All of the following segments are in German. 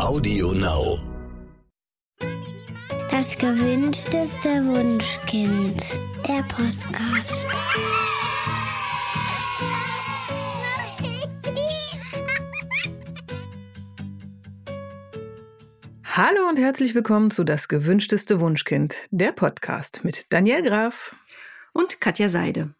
Audio Now. Das gewünschteste Wunschkind. Der Podcast. Hallo und herzlich willkommen zu Das gewünschteste Wunschkind, der Podcast mit Danielle Graf und Katja Seide.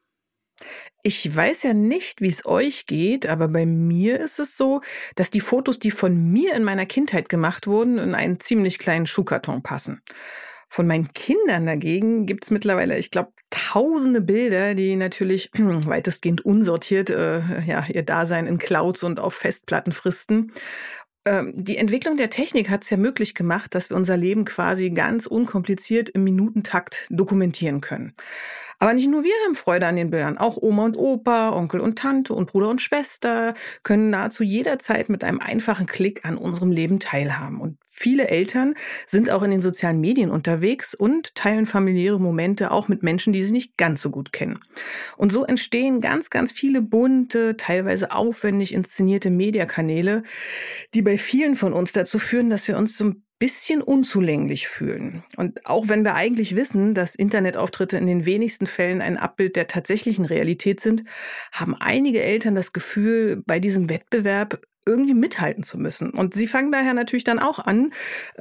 Ich weiß ja nicht, wie es euch geht, aber bei mir ist es so, dass die Fotos, die von mir in meiner Kindheit gemacht wurden, in einen ziemlich kleinen Schuhkarton passen. Von meinen Kindern dagegen gibt es mittlerweile, ich glaube, tausende Bilder, die natürlich weitestgehend unsortiert ihr Dasein in Clouds und auf Festplatten fristen. Die Entwicklung der Technik hat es ja möglich gemacht, dass wir unser Leben quasi ganz unkompliziert im Minutentakt dokumentieren können. Aber nicht nur wir haben Freude an den Bildern, auch Oma und Opa, Onkel und Tante und Bruder und Schwester können nahezu jederzeit mit einem einfachen Klick an unserem Leben teilhaben. Und viele Eltern sind auch in den sozialen Medien unterwegs und teilen familiäre Momente auch mit Menschen, die sie nicht ganz so gut kennen. Und so entstehen ganz, ganz viele bunte, teilweise aufwendig inszenierte Mediakanäle, die bei vielen von uns dazu führen, dass wir uns so ein bisschen unzulänglich fühlen. Und auch wenn wir eigentlich wissen, dass Internetauftritte in den wenigsten Fällen ein Abbild der tatsächlichen Realität sind, haben einige Eltern das Gefühl, bei diesem Wettbewerb irgendwie mithalten zu müssen. Und sie fangen daher natürlich dann auch an,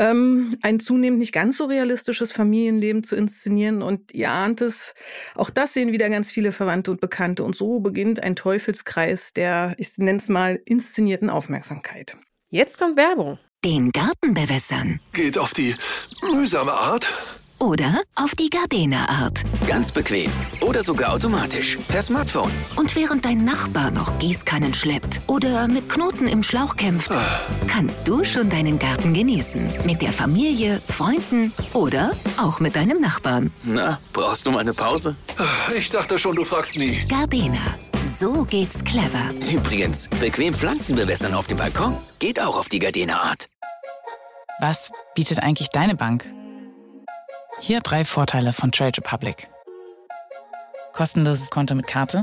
ein zunehmend nicht ganz so realistisches Familienleben zu inszenieren. Und ihr ahnt es, auch das sehen wieder ganz viele Verwandte und Bekannte. Und so beginnt ein Teufelskreis der, ich nenne es mal, inszenierten Aufmerksamkeit. Jetzt kommt Werbung. Den Garten bewässern. Geht auf die mühsame Art. Oder auf die Gardena-Art. Ganz bequem. Oder sogar automatisch. Per Smartphone. Und während dein Nachbar noch Gießkannen schleppt oder mit Knoten im Schlauch kämpft, kannst du schon deinen Garten genießen. Mit der Familie, Freunden oder auch mit deinem Nachbarn. Na, brauchst du mal eine Pause? Ich dachte schon, du fragst nie. Gardena. So geht's clever. Übrigens, bequem Pflanzen bewässern auf dem Balkon geht auch auf die Gardena-Art. Was bietet eigentlich deine Bank? Hier 3 Vorteile von Trade Republic. Kostenloses Konto mit Karte,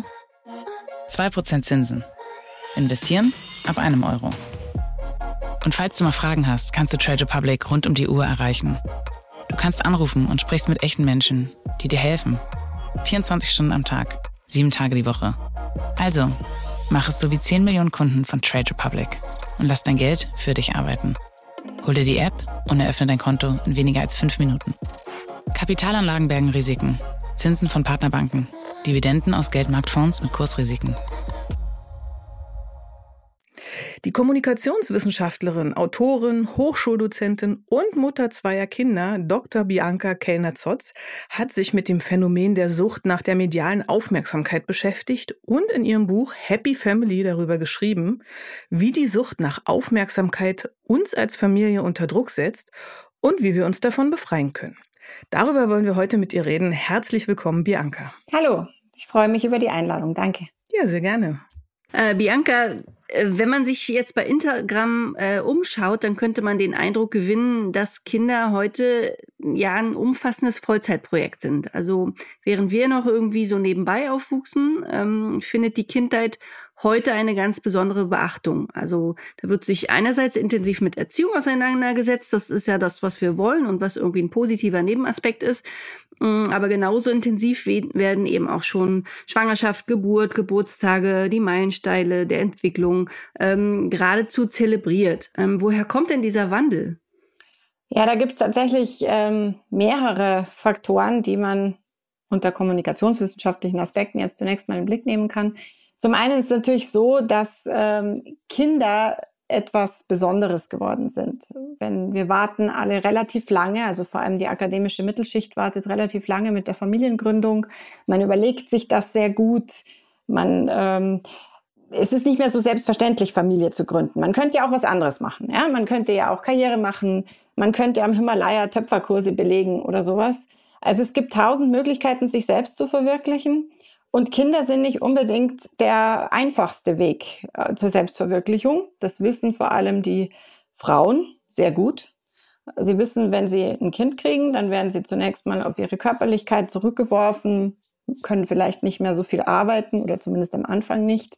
2% Zinsen, investieren ab 1 Euro. Und falls du mal Fragen hast, kannst du Trade Republic rund um die Uhr erreichen. Du kannst anrufen und sprichst mit echten Menschen, die dir helfen. 24 Stunden am Tag, 7 Tage die Woche. Also, mach es so wie 10 Millionen Kunden von Trade Republic und lass dein Geld für dich arbeiten. Hol dir die App und eröffne dein Konto in weniger als 5 Minuten. Kapitalanlagen bergen Risiken, Zinsen von Partnerbanken, Dividenden aus Geldmarktfonds mit Kursrisiken. Die Kommunikationswissenschaftlerin, Autorin, Hochschuldozentin und Mutter zweier Kinder, Dr. Bianca Kellner-Zotz, hat sich mit dem Phänomen der Sucht nach der medialen Aufmerksamkeit beschäftigt und in ihrem Buch Happy Family darüber geschrieben, wie die Sucht nach Aufmerksamkeit uns als Familie unter Druck setzt und wie wir uns davon befreien können. Darüber wollen wir heute mit ihr reden. Herzlich willkommen, Bianca. Hallo, ich freue mich über die Einladung. Danke. Ja, sehr gerne. Bianca, wenn man sich jetzt bei Instagram umschaut, dann könnte man den Eindruck gewinnen, dass Kinder heute ja ein umfassendes Vollzeitprojekt sind. Also während wir noch irgendwie so nebenbei aufwuchsen, findet die Kindheit heute eine ganz besondere Beachtung. Also da wird sich einerseits intensiv mit Erziehung auseinandergesetzt. Das ist ja das, was wir wollen und was irgendwie ein positiver Nebenaspekt ist. Aber genauso intensiv werden eben auch schon Schwangerschaft, Geburt, Geburtstage, die Meilensteine der Entwicklung geradezu zelebriert. Woher kommt denn dieser Wandel? Ja, da gibt es tatsächlich mehrere Faktoren, die man unter kommunikationswissenschaftlichen Aspekten jetzt zunächst mal in den Blick nehmen kann. Zum einen ist es natürlich so, dass Kinder etwas Besonderes geworden sind. Wenn wir warten alle relativ lange, also vor allem die akademische Mittelschicht wartet relativ lange mit der Familiengründung. Man überlegt sich das sehr gut. Es ist nicht mehr so selbstverständlich, Familie zu gründen. Man könnte ja auch was anderes machen. Ja? Man könnte ja auch Karriere machen. Man könnte am Himalaya Töpferkurse belegen oder sowas. Also es gibt 1000 Möglichkeiten, sich selbst zu verwirklichen. Und Kinder sind nicht unbedingt der einfachste Weg zur Selbstverwirklichung. Das wissen vor allem die Frauen sehr gut. Sie wissen, wenn sie ein Kind kriegen, dann werden sie zunächst mal auf ihre Körperlichkeit zurückgeworfen, können vielleicht nicht mehr so viel arbeiten oder zumindest am Anfang nicht.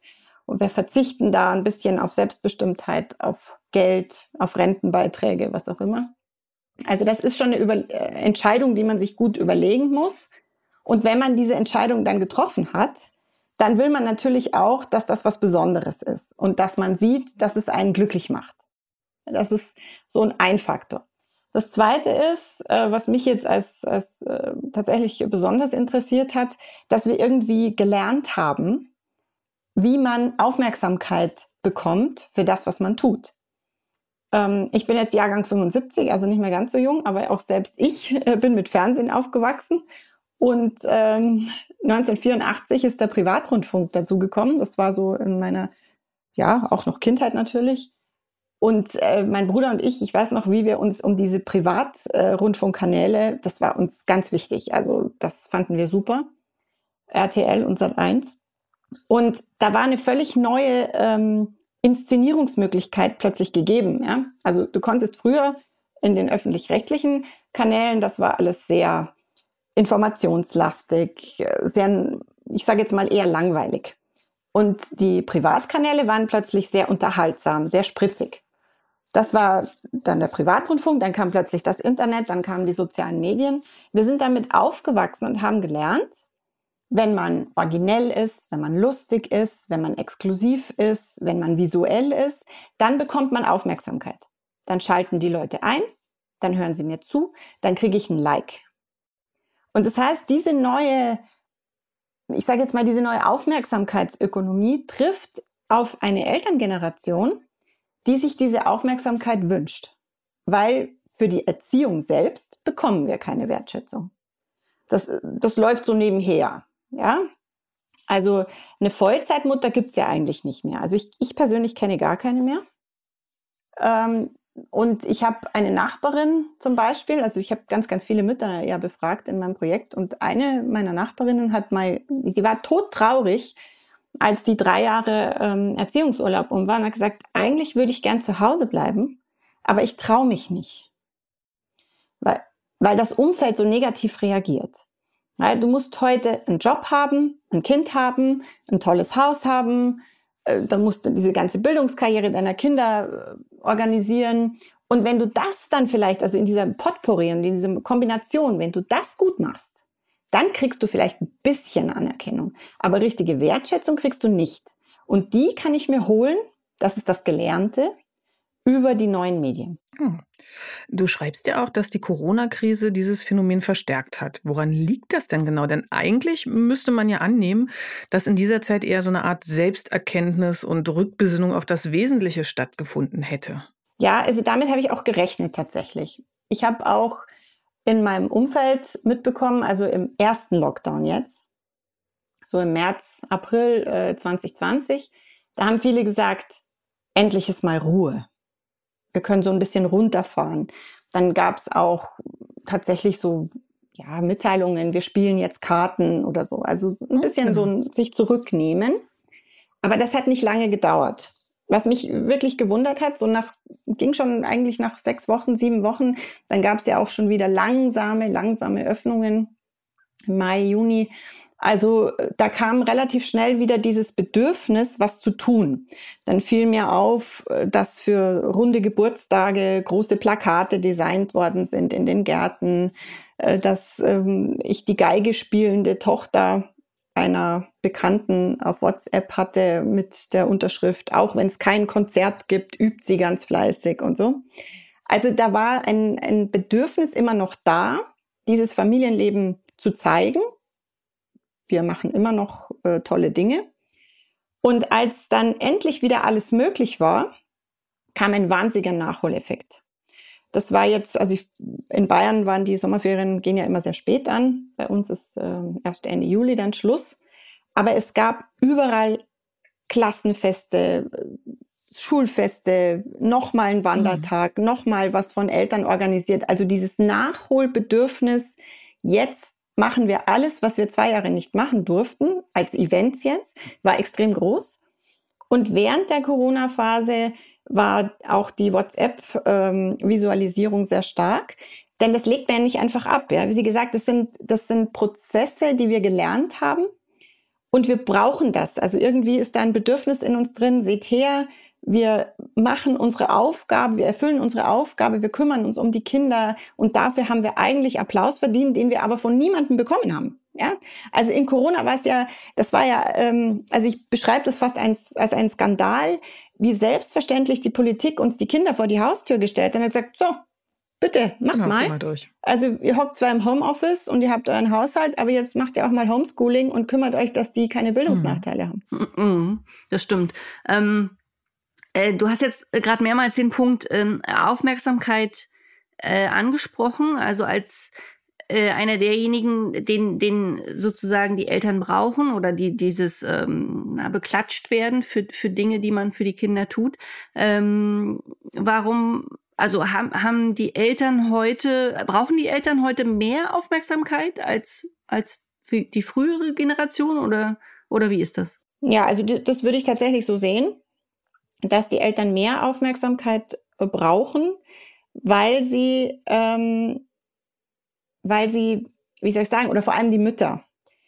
Und wir verzichten da ein bisschen auf Selbstbestimmtheit, auf Geld, auf Rentenbeiträge, was auch immer. Also das ist schon eine Entscheidung, die man sich gut überlegen muss. Und wenn man diese Entscheidung dann getroffen hat, dann will man natürlich auch, dass das was Besonderes ist und dass man sieht, dass es einen glücklich macht. Das ist so ein Faktor. Das Zweite ist, was mich jetzt als tatsächlich besonders interessiert hat, dass wir irgendwie gelernt haben, wie man Aufmerksamkeit bekommt für das, was man tut. Ich bin jetzt Jahrgang 75, also nicht mehr ganz so jung, aber auch selbst ich bin mit Fernsehen aufgewachsen. Und 1984 ist der Privatrundfunk dazugekommen. Das war so in meiner, auch noch Kindheit natürlich. Und mein Bruder und ich weiß noch, wie wir uns um diese Privatrundfunkkanäle, das war uns ganz wichtig. Also das fanden wir super. RTL und Sat.1. Und da war eine völlig neue Inszenierungsmöglichkeit plötzlich gegeben. Ja? Also du konntest früher in den öffentlich-rechtlichen Kanälen, das war alles sehr informationslastig, sehr, ich sage jetzt mal eher langweilig. Und die Privatkanäle waren plötzlich sehr unterhaltsam, sehr spritzig. Das war dann der Privatrundfunk, dann kam plötzlich das Internet, dann kamen die sozialen Medien. Wir sind damit aufgewachsen und haben gelernt, wenn man originell ist, wenn man lustig ist, wenn man exklusiv ist, wenn man visuell ist, dann bekommt man Aufmerksamkeit. Dann schalten die Leute ein, dann hören sie mir zu, dann kriege ich ein Like. Und das heißt, diese neue Aufmerksamkeitsökonomie trifft auf eine Elterngeneration, die sich diese Aufmerksamkeit wünscht. Weil für die Erziehung selbst bekommen wir keine Wertschätzung. Das läuft so nebenher. Ja? Also eine Vollzeitmutter gibt's ja eigentlich nicht mehr. Also ich persönlich kenne gar keine mehr. Und ich habe eine Nachbarin zum Beispiel, also ich habe ganz, ganz viele Mütter ja befragt in meinem Projekt und eine meiner Nachbarinnen die war todtraurig, als die 3 Jahre Erziehungsurlaub um waren, hat gesagt, eigentlich würde ich gern zu Hause bleiben, aber ich traue mich nicht, weil das Umfeld so negativ reagiert. Weil du musst heute einen Job haben, ein Kind haben, ein tolles Haus haben, dann musst du diese ganze Bildungskarriere deiner Kinder organisieren. Und wenn du das dann vielleicht, also in dieser Potpourri und in dieser Kombination, wenn du das gut machst, dann kriegst du vielleicht ein bisschen Anerkennung. Aber richtige Wertschätzung kriegst du nicht. Und die kann ich mir holen, das ist das Gelernte, über die neuen Medien. Du schreibst ja auch, dass die Corona-Krise dieses Phänomen verstärkt hat. Woran liegt das denn genau? Denn eigentlich müsste man ja annehmen, dass in dieser Zeit eher so eine Art Selbsterkenntnis und Rückbesinnung auf das Wesentliche stattgefunden hätte. Ja, also damit habe ich auch gerechnet tatsächlich. Ich habe auch in meinem Umfeld mitbekommen, also im ersten Lockdown jetzt, so im März, April 2020, da haben viele gesagt, endlich ist mal Ruhe. Wir können so ein bisschen runterfahren. Dann gab es auch tatsächlich so Mitteilungen, wir spielen jetzt Karten oder so. Also ein bisschen so ein sich zurücknehmen. Aber das hat nicht lange gedauert. Was mich wirklich gewundert hat, ging schon eigentlich nach 6 Wochen, 7 Wochen, dann gab es ja auch schon wieder langsame Öffnungen im Mai, Juni. Also da kam relativ schnell wieder dieses Bedürfnis, was zu tun. Dann fiel mir auf, dass für runde Geburtstage große Plakate designt worden sind in den Gärten, dass ich die Geige spielende Tochter einer Bekannten auf WhatsApp hatte mit der Unterschrift, auch wenn es kein Konzert gibt, übt sie ganz fleißig und so. Also da war ein Bedürfnis immer noch da, dieses Familienleben zu zeigen. Wir machen immer noch tolle Dinge. Und als dann endlich wieder alles möglich war, kam ein wahnsinniger Nachholeffekt. Das war jetzt, in Bayern waren die Sommerferien, gehen ja immer sehr spät an. Bei uns ist erst Ende Juli dann Schluss. Aber es gab überall Klassenfeste, Schulfeste, nochmal ein Wandertag, nochmal was von Eltern organisiert. Also dieses Nachholbedürfnis, jetzt machen wir alles, was wir 2 Jahre nicht machen durften, als Events jetzt, war extrem groß. Und während der Corona-Phase war auch die WhatsApp-Visualisierung sehr stark. Denn das legt man ja nicht einfach ab. Ja? Wie Sie gesagt, das sind Prozesse, die wir gelernt haben. Und wir brauchen das. Also irgendwie ist da ein Bedürfnis in uns drin. Seht her, wir machen unsere Aufgabe, wir erfüllen unsere Aufgabe, wir kümmern uns um die Kinder und dafür haben wir eigentlich Applaus verdient, den wir aber von niemandem bekommen haben. Ja? Also in Corona war es ja, also ich beschreibe das fast als einen Skandal, wie selbstverständlich die Politik uns die Kinder vor die Haustür gestellt hat und hat gesagt, so, bitte, macht mal. Durch. Also ihr hockt zwar im Homeoffice und ihr habt euren Haushalt, aber jetzt macht ihr auch mal Homeschooling und kümmert euch, dass die keine Bildungsnachteile haben. Das stimmt. Du hast jetzt gerade mehrmals den Punkt Aufmerksamkeit angesprochen, also als einer derjenigen, den sozusagen die Eltern brauchen oder die dieses beklatscht werden für Dinge, die man für die Kinder tut. Warum, also brauchen die Eltern heute mehr Aufmerksamkeit als für die frühere Generation oder wie ist das? Ja, also das würde ich tatsächlich so sehen, dass die Eltern mehr Aufmerksamkeit brauchen, weil sie, wie soll ich sagen, oder vor allem die Mütter.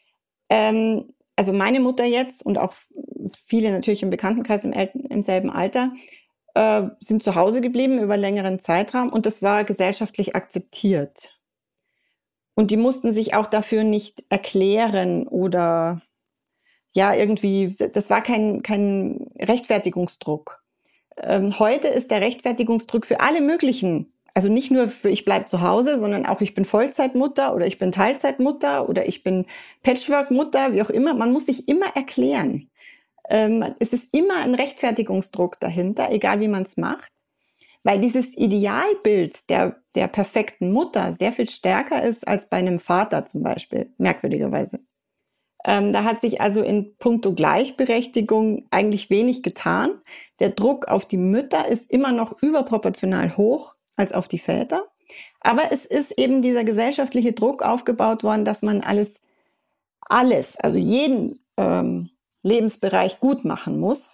Also meine Mutter jetzt und auch viele natürlich im Bekanntenkreis im selben Alter sind zu Hause geblieben über längeren Zeitraum und das war gesellschaftlich akzeptiert. Und die mussten sich auch dafür nicht erklären oder ja, irgendwie, das war kein Rechtfertigungsdruck. Heute ist der Rechtfertigungsdruck für alle möglichen, also nicht nur für ich bleibe zu Hause, sondern auch ich bin Vollzeitmutter oder ich bin Teilzeitmutter oder ich bin Patchwork-Mutter, wie auch immer. Man muss sich immer erklären. Es ist immer ein Rechtfertigungsdruck dahinter, egal wie man es macht, weil dieses Idealbild der perfekten Mutter sehr viel stärker ist als bei einem Vater zum Beispiel, merkwürdigerweise. Da hat sich also in puncto Gleichberechtigung eigentlich wenig getan. Der Druck auf die Mütter ist immer noch überproportional hoch als auf die Väter. Aber es ist eben dieser gesellschaftliche Druck aufgebaut worden, dass man alles, also jeden Lebensbereich gut machen muss.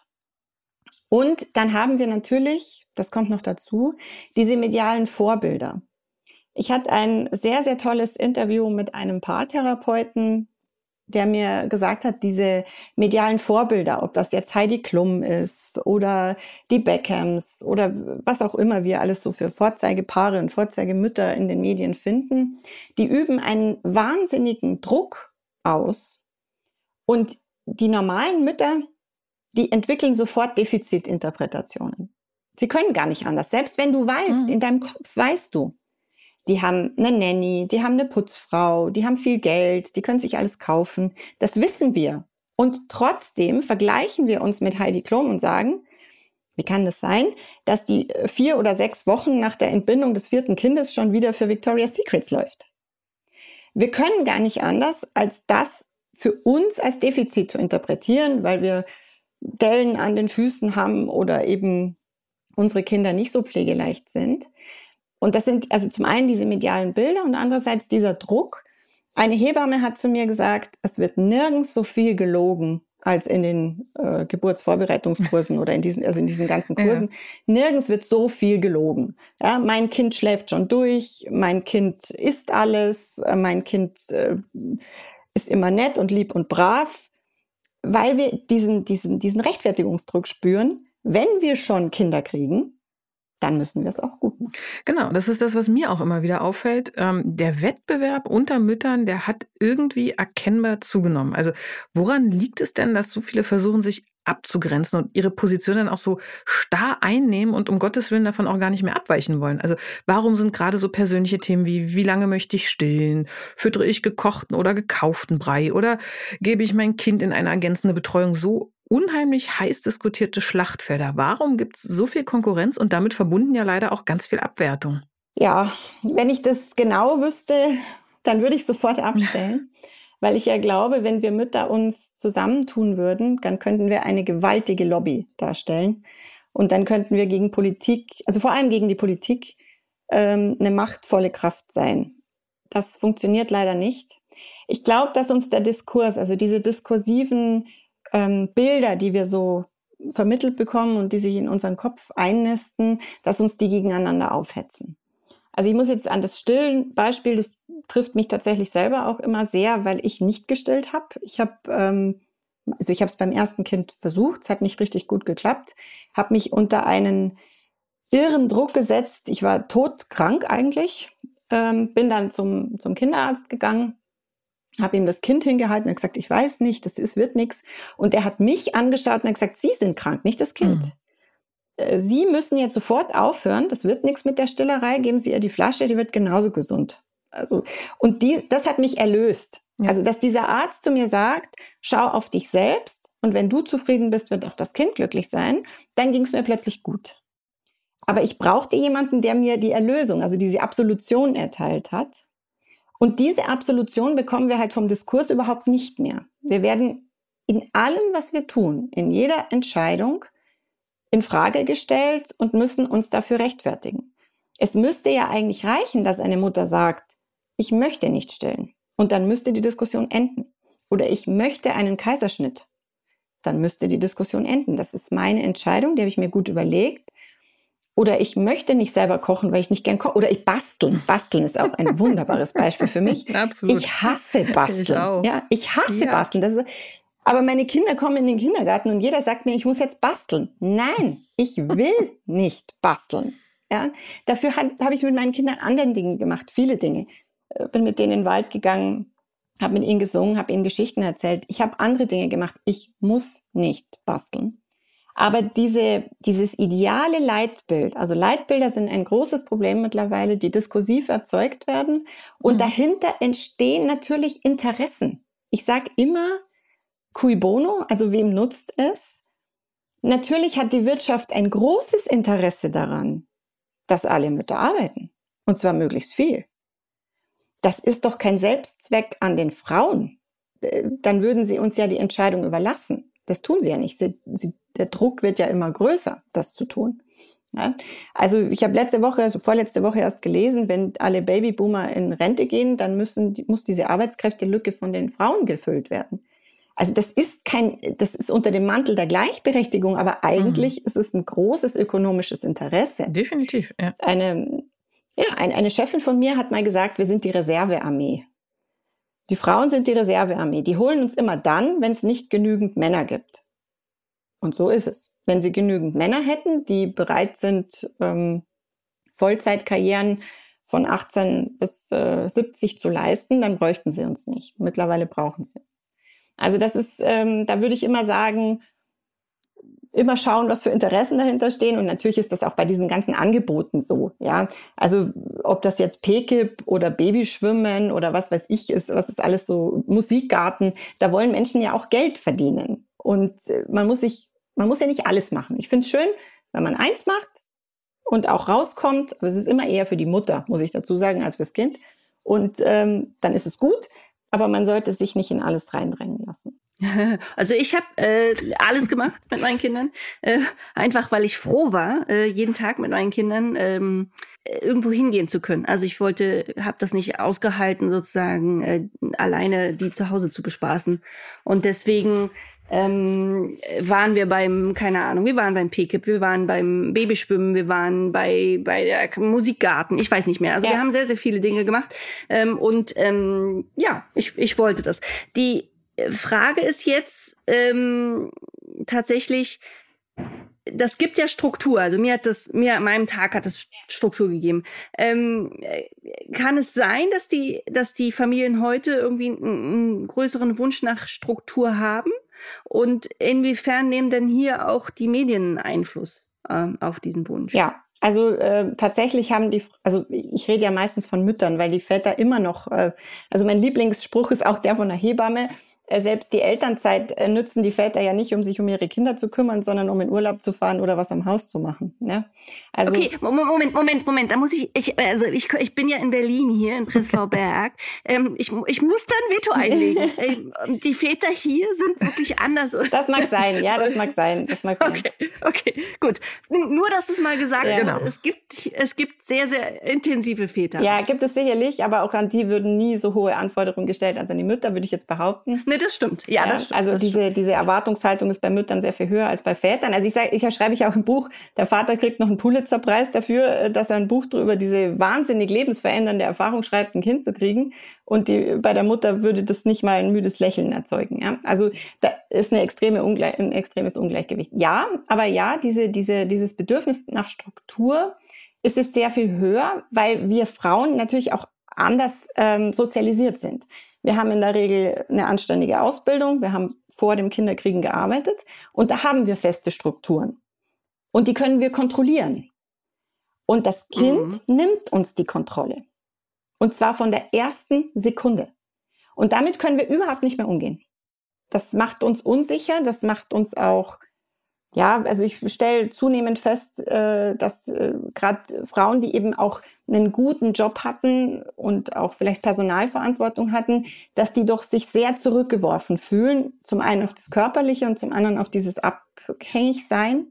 Und dann haben wir natürlich, das kommt noch dazu, diese medialen Vorbilder. Ich hatte ein sehr, sehr tolles Interview mit einem Paartherapeuten, der mir gesagt hat, diese medialen Vorbilder, ob das jetzt Heidi Klum ist oder die Beckhams oder was auch immer wir alles so für Vorzeigepaare und Vorzeigemütter in den Medien finden, die üben einen wahnsinnigen Druck aus und die normalen Mütter, die entwickeln sofort Defizitinterpretationen. Sie können gar nicht anders. Selbst wenn du weißt, in deinem Kopf weißt du, die haben eine Nanny, die haben eine Putzfrau, die haben viel Geld, die können sich alles kaufen. Das wissen wir. Und trotzdem vergleichen wir uns mit Heidi Klum und sagen, wie kann das sein, dass die 4 oder 6 Wochen nach der Entbindung des 4. Kindes schon wieder für Victoria's Secrets läuft? Wir können gar nicht anders, als das für uns als Defizit zu interpretieren, weil wir Dellen an den Füßen haben oder eben unsere Kinder nicht so pflegeleicht sind. Und das sind also zum einen diese medialen Bilder und andererseits dieser Druck. Eine Hebamme hat zu mir gesagt, es wird nirgends so viel gelogen als in den Geburtsvorbereitungskursen oder in diesen ganzen Kursen. Ja. Nirgends wird so viel gelogen. Ja, mein Kind schläft schon durch, mein Kind isst alles, mein Kind ist immer nett und lieb und brav, weil wir diesen Rechtfertigungsdruck spüren, wenn wir schon Kinder kriegen, dann müssen wir es auch gut machen. Genau, das ist das, was mir auch immer wieder auffällt. Der Wettbewerb unter Müttern, der hat irgendwie erkennbar zugenommen. Also woran liegt es denn, dass so viele versuchen, sich abzugrenzen und ihre Position dann auch so starr einnehmen und um Gottes Willen davon auch gar nicht mehr abweichen wollen? Also warum sind gerade so persönliche Themen wie lange möchte ich stillen? Füttere ich gekochten oder gekauften Brei? Oder gebe ich mein Kind in eine ergänzende Betreuung so unheimlich heiß diskutierte Schlachtfelder? Warum gibt es so viel Konkurrenz und damit verbunden ja leider auch ganz viel Abwertung? Ja, wenn ich das genau wüsste, dann würde ich sofort abstellen. Weil ich ja glaube, wenn wir Mütter uns zusammentun würden, dann könnten wir eine gewaltige Lobby darstellen. Und dann könnten wir gegen Politik, also vor allem gegen die Politik, eine machtvolle Kraft sein. Das funktioniert leider nicht. Ich glaube, dass uns der Diskurs, also diese diskursiven Bilder, die wir so vermittelt bekommen und die sich in unseren Kopf einnisten, dass uns die gegeneinander aufhetzen. Also ich muss jetzt an das Stillen-Beispiel, das trifft mich tatsächlich selber auch immer sehr, weil ich nicht gestillt habe. Ich habe Also ich habe es beim ersten Kind versucht, es hat nicht richtig gut geklappt, habe mich unter einen irren Druck gesetzt. Ich war todkrank eigentlich, bin dann zum Kinderarzt gegangen, habe ihm das Kind hingehalten und gesagt, ich weiß nicht, wird nichts. Und er hat mich angeschaut und hat gesagt, Sie sind krank, nicht das Kind. Sie müssen jetzt sofort aufhören, das wird nichts mit der Stillerei, geben Sie ihr die Flasche, die wird genauso gesund. Also, und das hat mich erlöst. Ja. Also, dass dieser Arzt zu mir sagt, schau auf dich selbst und wenn du zufrieden bist, wird auch das Kind glücklich sein, dann ging es mir plötzlich gut. Aber ich brauchte jemanden, der mir die Erlösung, also diese Absolution erteilt hat. Und diese Absolution bekommen wir halt vom Diskurs überhaupt nicht mehr. Wir werden in allem, was wir tun, in jeder Entscheidung in Frage gestellt und müssen uns dafür rechtfertigen. Es müsste ja eigentlich reichen, dass eine Mutter sagt, ich möchte nicht stillen. Und dann müsste die Diskussion enden. Oder ich möchte einen Kaiserschnitt. Dann müsste die Diskussion enden. Das ist meine Entscheidung, die habe ich mir gut überlegt. Oder ich möchte nicht selber kochen, weil ich nicht gern koche. Oder ich basteln. Basteln ist auch ein wunderbares Beispiel für mich. Absolut. Ich hasse Basteln. Ich auch. Ja, ich hasse Basteln. Aber meine Kinder kommen in den Kindergarten und jeder sagt mir, ich muss jetzt basteln. Nein, ich will nicht basteln. Ja, dafür habe ich mit meinen Kindern andere Dinge gemacht, viele Dinge. Bin mit denen in den Wald gegangen, habe mit ihnen gesungen, habe ihnen Geschichten erzählt. Ich habe andere Dinge gemacht. Ich muss nicht basteln. Aber dieses ideale Leitbild, also Leitbilder sind ein großes Problem mittlerweile, die diskursiv erzeugt werden. Und dahinter entstehen natürlich Interessen. Ich sage immer, cui bono, also wem nutzt es? Natürlich hat die Wirtschaft ein großes Interesse daran, dass alle Mütter arbeiten. Und zwar möglichst viel. Das ist doch kein Selbstzweck an den Frauen. Dann würden sie uns ja die Entscheidung überlassen. Das tun sie ja nicht. Der Druck wird ja immer größer, das zu tun. Ja? Also ich habe vorletzte Woche erst gelesen, wenn alle Babyboomer in Rente gehen, dann muss diese Arbeitskräftelücke von den Frauen gefüllt werden. Also das ist unter dem Mantel der Gleichberechtigung, aber eigentlich ist es ein großes ökonomisches Interesse. Definitiv, ja. Eine Chefin von mir hat mal gesagt, wir sind die Reservearmee. Die Frauen sind die Reservearmee. Die holen uns immer dann, wenn es nicht genügend Männer gibt. Und so ist es. Wenn sie genügend Männer hätten, die bereit sind, Vollzeitkarrieren von 18 bis 70 zu leisten, dann bräuchten sie uns nicht. Mittlerweile brauchen sie uns. Also das ist, da würde ich immer sagen, immer schauen, was für Interessen dahinter stehen. Und natürlich ist das auch bei diesen ganzen Angeboten so. Ja, also ob das jetzt PKIP oder Babyschwimmen oder was weiß ich ist, was ist alles so, Musikgarten, da wollen Menschen ja auch Geld verdienen. Und man muss ja nicht alles machen. Ich finde es schön, wenn man eins macht und auch rauskommt. Aber es ist immer eher für die Mutter, muss ich dazu sagen, als fürs Kind. Und dann ist es gut. Aber man sollte sich nicht in alles reindrängen lassen. Also ich habe alles gemacht mit meinen Kindern, einfach weil ich froh war, jeden Tag mit meinen Kindern irgendwo hingehen zu können. Also ich habe das nicht ausgehalten, sozusagen alleine die zu Hause zu bespaßen. Und deswegen waren wir beim PKIP, wir waren beim Babyschwimmen, wir waren bei der Musikgarten, ich weiß nicht mehr. Also wir haben sehr, sehr viele Dinge gemacht. Ich wollte das. Die Frage ist jetzt tatsächlich, das gibt ja Struktur. Also an meinem Tag hat es Struktur gegeben. Kann es sein, dass die Familien heute irgendwie einen größeren Wunsch nach Struktur haben? Und inwiefern nehmen denn hier auch die Medien Einfluss auf diesen Wunsch? Ja, also tatsächlich ich rede ja meistens von Müttern, weil die Väter immer noch, also mein Lieblingsspruch ist auch der von der Hebamme, selbst die Elternzeit nützen die Väter ja nicht, um sich um ihre Kinder zu kümmern, sondern um in Urlaub zu fahren oder was am Haus zu machen. Ne? Also okay, Moment. Da muss ich bin ja in Berlin hier, in Prenzlauer Berg. Ich muss da ein Veto einlegen. Die Väter hier sind wirklich anders. Das mag sein, ja, das mag sein. Okay, gut. Nur, dass es mal gesagt wird. Genau. Es gibt sehr, sehr intensive Väter. Ja, gibt es sicherlich, aber auch an die würden nie so hohe Anforderungen gestellt als an die Mütter, würde ich jetzt behaupten. Ne, das stimmt. Ja, das stimmt. Also das diese Erwartungshaltung ist bei Müttern sehr viel höher als bei Vätern. Also ich schreibe ja auch im Buch, der Vater kriegt noch einen Pulitzerpreis dafür, dass er ein Buch über diese wahnsinnig lebensverändernde Erfahrung schreibt, ein Kind zu kriegen. Und bei der Mutter würde das nicht mal ein müdes Lächeln erzeugen. Ja? Also da ist ein extremes Ungleichgewicht. Ja, aber ja, dieses Bedürfnis nach Struktur ist es sehr viel höher, weil wir Frauen natürlich auch anders sozialisiert sind. Wir haben in der Regel eine anständige Ausbildung, wir haben vor dem Kinderkriegen gearbeitet und da haben wir feste Strukturen. Und die können wir kontrollieren. Und das Kind nimmt uns die Kontrolle. Und zwar von der ersten Sekunde. Und damit können wir überhaupt nicht mehr umgehen. Das macht uns unsicher, das macht uns auch, ja, also ich stelle zunehmend fest, dass gerade Frauen, die eben auch einen guten Job hatten und auch vielleicht Personalverantwortung hatten, dass die doch sich sehr zurückgeworfen fühlen. Zum einen auf das Körperliche und zum anderen auf dieses Abhängigsein.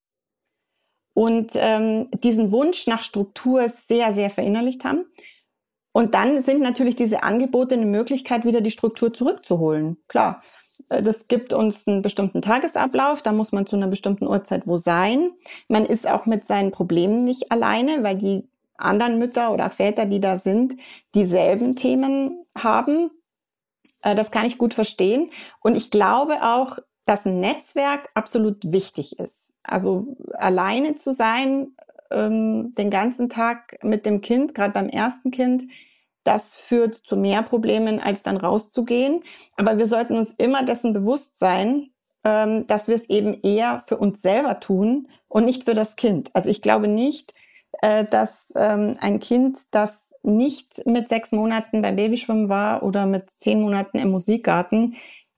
Und diesen Wunsch nach Struktur sehr, sehr verinnerlicht haben. Und dann sind natürlich diese Angebote eine Möglichkeit, wieder die Struktur zurückzuholen. Klar, das gibt uns einen bestimmten Tagesablauf, da muss man zu einer bestimmten Uhrzeit wo sein. Man ist auch mit seinen Problemen nicht alleine, weil die anderen Mütter oder Väter, die da sind, dieselben Themen haben. Das kann ich gut verstehen. Und ich glaube auch, dass ein Netzwerk absolut wichtig ist. Also alleine zu sein, den ganzen Tag mit dem Kind, gerade beim ersten Kind, das führt zu mehr Problemen, als dann rauszugehen. Aber wir sollten uns immer dessen bewusst sein, dass wir es eben eher für uns selber tun und nicht für das Kind. Also ich glaube nicht, dass ein Kind, das nicht mit 6 Monaten beim Babyschwimmen war oder mit 10 Monaten im Musikgarten,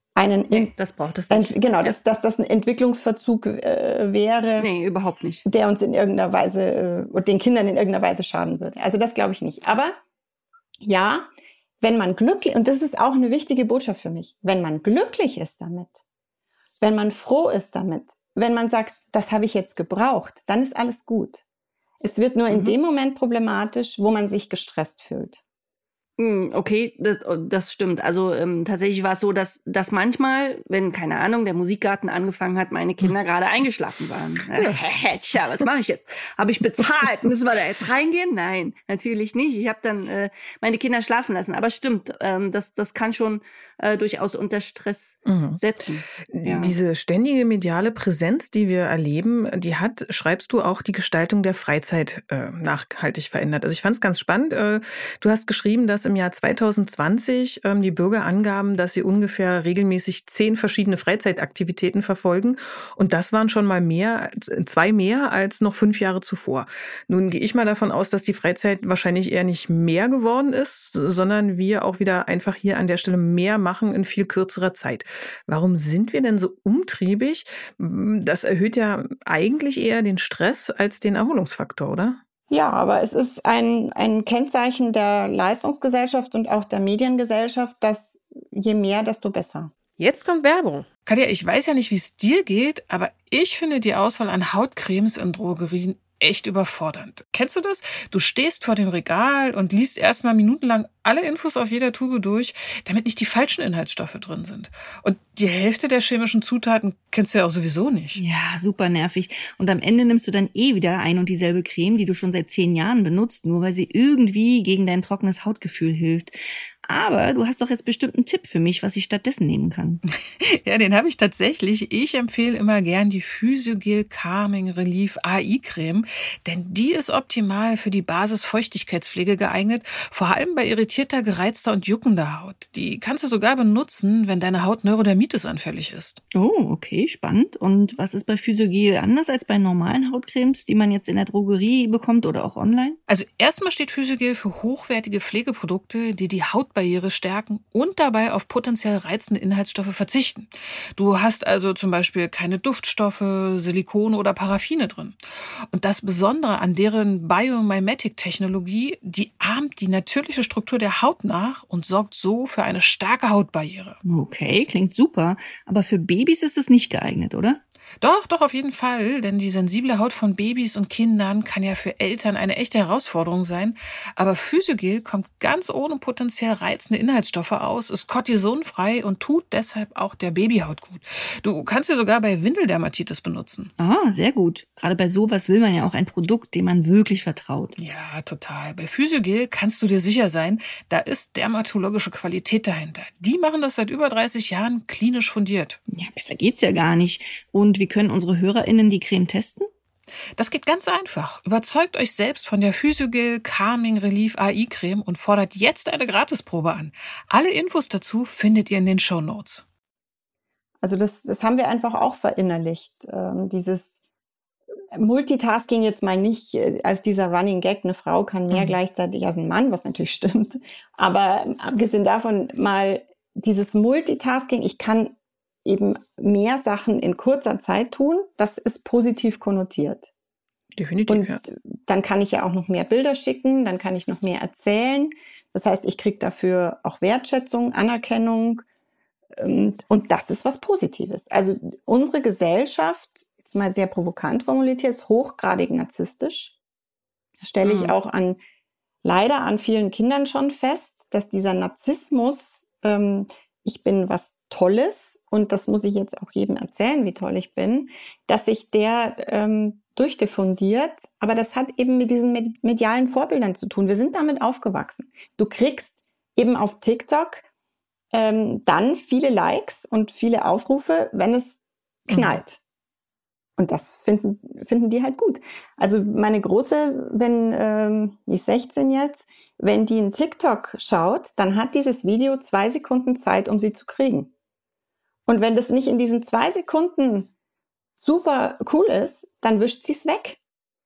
das braucht es nicht. Genau, dass das ein Entwicklungsverzug wäre. Nee, überhaupt nicht. Der uns in irgendeiner Weise, oder den Kindern in irgendeiner Weise schaden würde. Also das glaube ich nicht. Aber ja, wenn man glücklich, und das ist auch eine wichtige Botschaft für mich, wenn man glücklich ist damit, wenn man froh ist damit, wenn man sagt, das habe ich jetzt gebraucht, dann ist alles gut. Es wird nur in dem Moment problematisch, wo man sich gestresst fühlt. Okay, das stimmt. Also tatsächlich war es so, dass manchmal, wenn, keine Ahnung, der Musikgarten angefangen hat, meine Kinder gerade eingeschlafen waren. Tja, was mache ich jetzt? Habe ich bezahlt? Müssen wir da jetzt reingehen? Nein, natürlich nicht. Ich habe dann meine Kinder schlafen lassen. Aber stimmt, das kann schon durchaus unter Stress setzen. Ja. Diese ständige mediale Präsenz, die wir erleben, die hat, schreibst du, auch die Gestaltung der Freizeit nachhaltig verändert. Also ich fand es ganz spannend. Du hast geschrieben, dass im Jahr 2020 die Bürger angaben, dass sie ungefähr regelmäßig 10 verschiedene Freizeitaktivitäten verfolgen. Und das waren schon mal 2 mehr als noch 5 Jahre zuvor. Nun gehe ich mal davon aus, dass die Freizeit wahrscheinlich eher nicht mehr geworden ist, sondern wir auch wieder einfach hier an der Stelle mehr machen in viel kürzerer Zeit. Warum sind wir denn so umtriebig? Das erhöht ja eigentlich eher den Stress als den Erholungsfaktor, oder? Ja, aber es ist ein Kennzeichen der Leistungsgesellschaft und auch der Mediengesellschaft, dass je mehr, desto besser. Jetzt kommt Werbung. Katja, ich weiß ja nicht, wie es dir geht, aber ich finde die Auswahl an Hautcremes in Drogerien echt überfordernd. Kennst du das? Du stehst vor dem Regal und liest erstmal minutenlang alle Infos auf jeder Tube durch, damit nicht die falschen Inhaltsstoffe drin sind. Und die Hälfte der chemischen Zutaten kennst du ja auch sowieso nicht. Ja, super nervig. Und am Ende nimmst du dann wieder ein und dieselbe Creme, die du schon seit 10 Jahren benutzt, nur weil sie irgendwie gegen dein trockenes Hautgefühl hilft. Aber du hast doch jetzt bestimmt einen Tipp für mich, was ich stattdessen nehmen kann. Ja, den habe ich tatsächlich. Ich empfehle immer gern die Physiogel Calming Relief AI Creme, denn die ist optimal für die Basis-Feuchtigkeitspflege geeignet, vor allem bei irritierter, gereizter und juckender Haut. Die kannst du sogar benutzen, wenn deine Haut Neurodermitis anfällig ist. Oh, okay, spannend. Und was ist bei Physiogel anders als bei normalen Hautcremes, die man jetzt in der Drogerie bekommt oder auch online? Also erstmal steht Physiogel für hochwertige Pflegeprodukte, die die Hautbarriere stärken und dabei auf potenziell reizende Inhaltsstoffe verzichten. Du hast also zum Beispiel keine Duftstoffe, Silikone oder Paraffine drin. Und das Besondere an deren Biomimetic-Technologie, die ahmt die natürliche Struktur der Haut nach und sorgt so für eine starke Hautbarriere. Okay, klingt super. Aber für Babys ist es nicht geeignet, oder? Doch, auf jeden Fall, denn die sensible Haut von Babys und Kindern kann ja für Eltern eine echte Herausforderung sein. Aber Physiogel kommt ganz ohne potenziell reizende Inhaltsstoffe aus, ist kortisonfrei und tut deshalb auch der Babyhaut gut. Du kannst sie sogar bei Windeldermatitis benutzen. Ah, sehr gut. Gerade bei sowas will man ja auch ein Produkt, dem man wirklich vertraut. Ja, total. Bei Physiogel kannst du dir sicher sein, da ist dermatologische Qualität dahinter. Die machen das seit über 30 Jahren klinisch fundiert. Ja, besser geht's ja gar nicht. Und wie können unsere HörerInnen die Creme testen? Das geht ganz einfach. Überzeugt euch selbst von der Physiogel Calming Relief AI Creme und fordert jetzt eine Gratisprobe an. Alle Infos dazu findet ihr in den Shownotes. Also das haben wir einfach auch verinnerlicht. Dieses Multitasking jetzt mal nicht als dieser Running Gag, eine Frau kann mehr gleichzeitig als ein Mann, was natürlich stimmt. Aber abgesehen davon mal dieses Multitasking, ich kann eben mehr Sachen in kurzer Zeit tun, das ist positiv konnotiert. Definitiv, und ja. Dann kann ich ja auch noch mehr Bilder schicken, dann kann ich noch mehr erzählen. Das heißt, ich kriege dafür auch Wertschätzung, Anerkennung. Und das ist was Positives. Also unsere Gesellschaft, jetzt mal sehr provokant formuliert hier, ist hochgradig narzisstisch. Das stelle ich auch leider an vielen Kindern schon fest, dass dieser Narzissmus, ich bin was Tolles und das muss ich jetzt auch jedem erzählen, wie toll ich bin, dass sich der durchdiffundiert. Aber das hat eben mit diesen medialen Vorbildern zu tun. Wir sind damit aufgewachsen. Du kriegst eben auf TikTok dann viele Likes und viele Aufrufe, wenn es knallt. Und das finden die halt gut. Also meine Große, die ist 16 jetzt, wenn die einen TikTok schaut, dann hat dieses Video 2 Sekunden Zeit, um sie zu kriegen. Und wenn das nicht in diesen 2 Sekunden super cool ist, dann wischt sie es weg.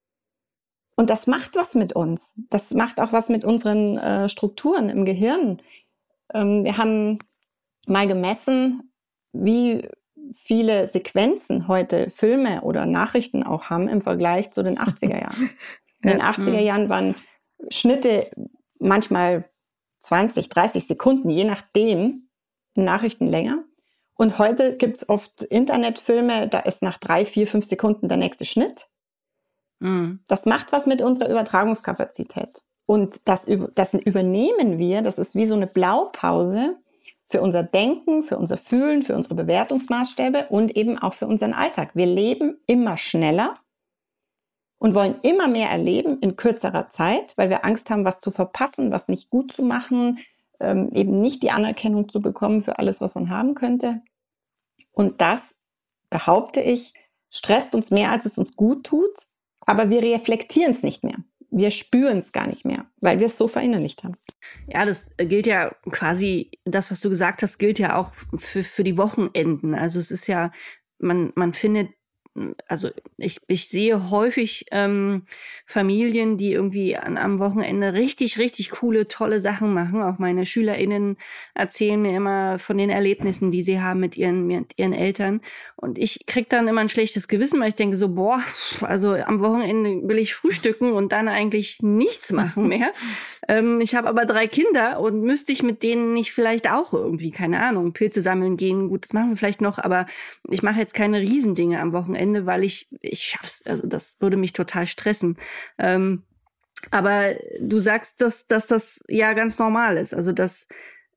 Und das macht was mit uns. Das macht auch was mit unseren Strukturen im Gehirn. Wir haben mal gemessen, wie viele Sequenzen heute Filme oder Nachrichten auch haben im Vergleich zu den 80er Jahren. In den 80er Jahren waren Schnitte manchmal 20, 30 Sekunden, je nachdem, in Nachrichten länger. Und heute gibt's oft Internetfilme, da ist nach 3, 4, 5 Sekunden der nächste Schnitt. Das macht was mit unserer Übertragungskapazität. Und das übernehmen wir, das ist wie so eine Blaupause für unser Denken, für unser Fühlen, für unsere Bewertungsmaßstäbe und eben auch für unseren Alltag. Wir leben immer schneller und wollen immer mehr erleben in kürzerer Zeit, weil wir Angst haben, was zu verpassen, was nicht gut zu machen, eben nicht die Anerkennung zu bekommen für alles, was man haben könnte. Und das, behaupte ich, stresst uns mehr, als es uns gut tut, aber wir reflektieren es nicht mehr. Wir spüren es gar nicht mehr, weil wir es so verinnerlicht haben. Ja, das gilt ja quasi, das, was du gesagt hast, gilt ja auch für die Wochenenden. Also es ist ja, man findet, also ich sehe häufig Familien, die irgendwie am Wochenende richtig, richtig coole, tolle Sachen machen. Auch meine SchülerInnen erzählen mir immer von den Erlebnissen, die sie haben mit ihren Eltern. Und ich krieg dann immer ein schlechtes Gewissen, weil ich denke so, also am Wochenende will ich frühstücken und dann eigentlich nichts machen mehr. Ich habe aber 3 Kinder und müsste ich mit denen nicht vielleicht auch irgendwie, keine Ahnung, Pilze sammeln gehen. Gut, das machen wir vielleicht noch, aber ich mache jetzt keine Riesendinge am Wochenende, weil ich schaff's. Also das würde mich total stressen. Aber du sagst, dass das ja ganz normal ist. Also dass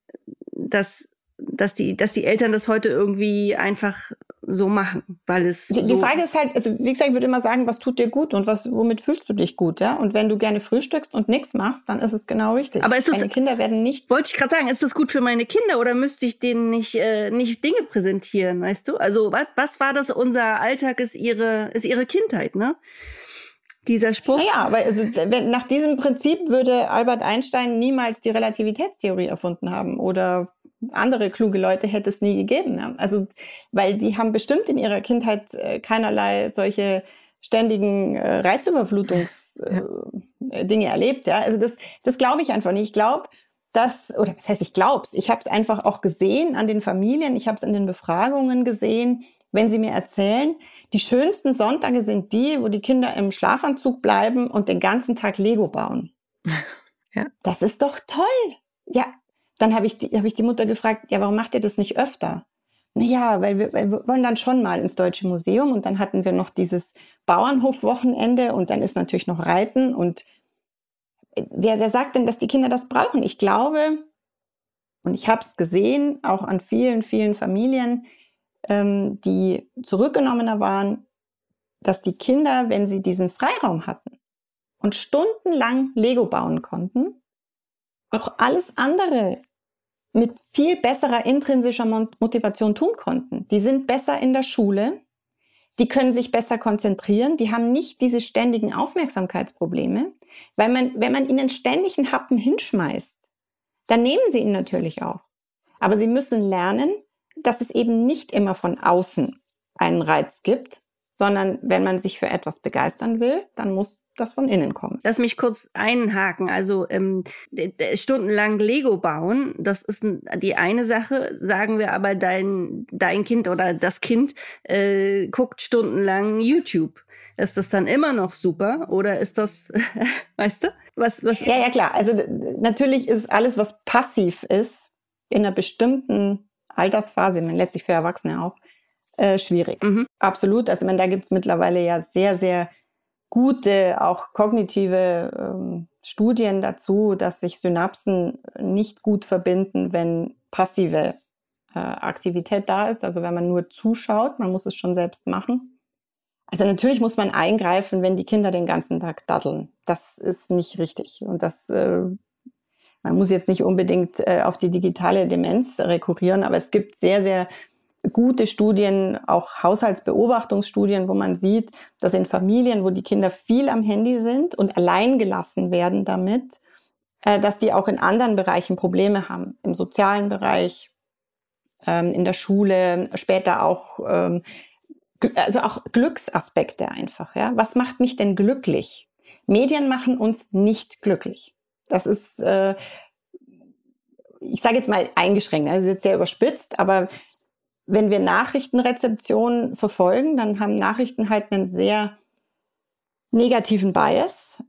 die Eltern das heute irgendwie einfach so machen, weil es die Frage ist halt, also wie gesagt, ich würde immer sagen, was tut dir gut und womit fühlst du dich gut, ja? Und wenn du gerne frühstückst und nichts machst, dann ist es genau richtig. Aber deine Kinder werden nicht. Wollte ich gerade sagen, ist das gut für meine Kinder oder müsste ich denen nicht Dinge präsentieren, weißt du? Also was war das? Unser Alltag ist ihre Kindheit, ne? Dieser Spruch. Naja, aber also, nach diesem Prinzip würde Albert Einstein niemals die Relativitätstheorie erfunden haben oder andere kluge Leute hätte es nie gegeben. Ja? Also, weil die haben bestimmt in ihrer Kindheit keinerlei solche ständigen Reizüberflutungsdinge erlebt. Ja? Also das glaube ich einfach nicht. Ich glaube, oder was heißt ich glaub's? Ich habe es einfach auch gesehen an den Familien, ich habe es in den Befragungen gesehen, wenn sie mir erzählen, die schönsten Sonntage sind die, wo die Kinder im Schlafanzug bleiben und den ganzen Tag Lego bauen. Ja. Das ist doch toll. Ja, dann habe ich die Mutter gefragt, ja, warum macht ihr das nicht öfter? Naja, weil wir wollen dann schon mal ins Deutsche Museum und dann hatten wir noch dieses Bauernhofwochenende und dann ist natürlich noch Reiten und wer sagt denn, dass die Kinder das brauchen? Ich glaube, und ich habe es gesehen, auch an vielen, vielen Familien, die zurückgenommener waren, dass die Kinder, wenn sie diesen Freiraum hatten und stundenlang Lego bauen konnten, auch alles andere mit viel besserer intrinsischer Motivation tun konnten. Die sind besser in der Schule, die können sich besser konzentrieren, die haben nicht diese ständigen Aufmerksamkeitsprobleme, weil wenn man ihnen ständig einen Happen hinschmeißt, dann nehmen sie ihn natürlich auch. Aber sie müssen lernen, dass es eben nicht immer von außen einen Reiz gibt, sondern wenn man sich für etwas begeistern will, dann muss das von innen kommen. Lass mich kurz einhaken. Also stundenlang Lego bauen, das ist die eine Sache. Sagen wir aber, dein Kind oder das Kind guckt stundenlang YouTube. Ist das dann immer noch super oder ist das, weißt du? Was? Ja, klar. Also natürlich ist alles, was passiv ist, in einer bestimmten Altersphase, letztlich für Erwachsene auch, schwierig. Mhm. Absolut. Also da gibt es mittlerweile ja sehr, sehr gute, auch kognitive Studien dazu, dass sich Synapsen nicht gut verbinden, wenn passive Aktivität da ist. Also wenn man nur zuschaut, man muss es schon selbst machen. Also natürlich muss man eingreifen, wenn die Kinder den ganzen Tag daddeln. Das ist nicht richtig. Und man muss jetzt nicht unbedingt auf die digitale Demenz rekurrieren, aber es gibt sehr, sehr gute Studien, auch Haushaltsbeobachtungsstudien, wo man sieht, dass in Familien, wo die Kinder viel am Handy sind und allein gelassen werden damit, dass die auch in anderen Bereichen Probleme haben. Im sozialen Bereich, in der Schule, später auch, also auch Glücksaspekte einfach. Ja? Was macht mich denn glücklich? Medien machen uns nicht glücklich. Das ist, ich sage jetzt mal eingeschränkt, das ist jetzt sehr überspitzt, aber wenn wir Nachrichtenrezeption verfolgen, dann haben Nachrichten halt einen sehr negativen Bias.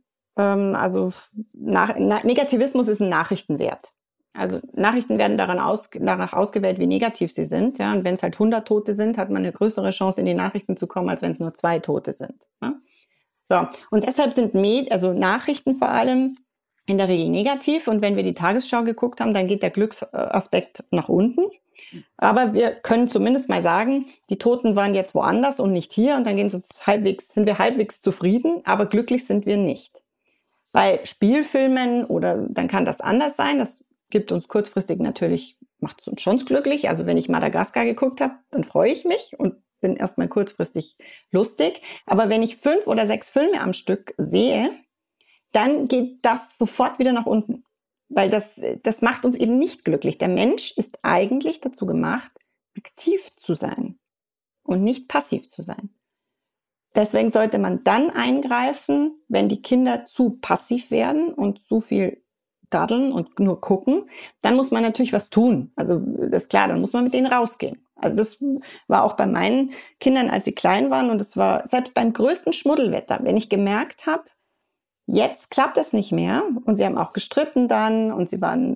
Negativismus ist ein Nachrichtenwert. Also Nachrichten werden danach ausgewählt, wie negativ sie sind. Ja? Und wenn es halt 100 Tote sind, hat man eine größere Chance, in die Nachrichten zu kommen, als wenn es nur 2 Tote sind. Ja? So. Und deshalb sind Nachrichten vor allem in der Regel negativ. Und wenn wir die Tagesschau geguckt haben, dann geht der Glücksaspekt nach unten. Aber wir können zumindest mal sagen, die Toten waren jetzt woanders und nicht hier und dann sind wir halbwegs zufrieden, aber glücklich sind wir nicht. Bei Spielfilmen oder dann kann das anders sein, das gibt uns kurzfristig natürlich, macht es uns schon glücklich. Also wenn ich Madagaskar geguckt habe, dann freue ich mich und bin erstmal kurzfristig lustig. Aber wenn ich 5 oder 6 Filme am Stück sehe, dann geht das sofort wieder nach unten. Weil das macht uns eben nicht glücklich. Der Mensch ist eigentlich dazu gemacht, aktiv zu sein und nicht passiv zu sein. Deswegen sollte man dann eingreifen, wenn die Kinder zu passiv werden und zu viel daddeln und nur gucken. Dann muss man natürlich was tun. Also das ist klar, dann muss man mit denen rausgehen. Also das war auch bei meinen Kindern, als sie klein waren. Und das war selbst beim größten Schmuddelwetter, wenn ich gemerkt habe, jetzt klappt es nicht mehr und sie haben auch gestritten dann und sie haben,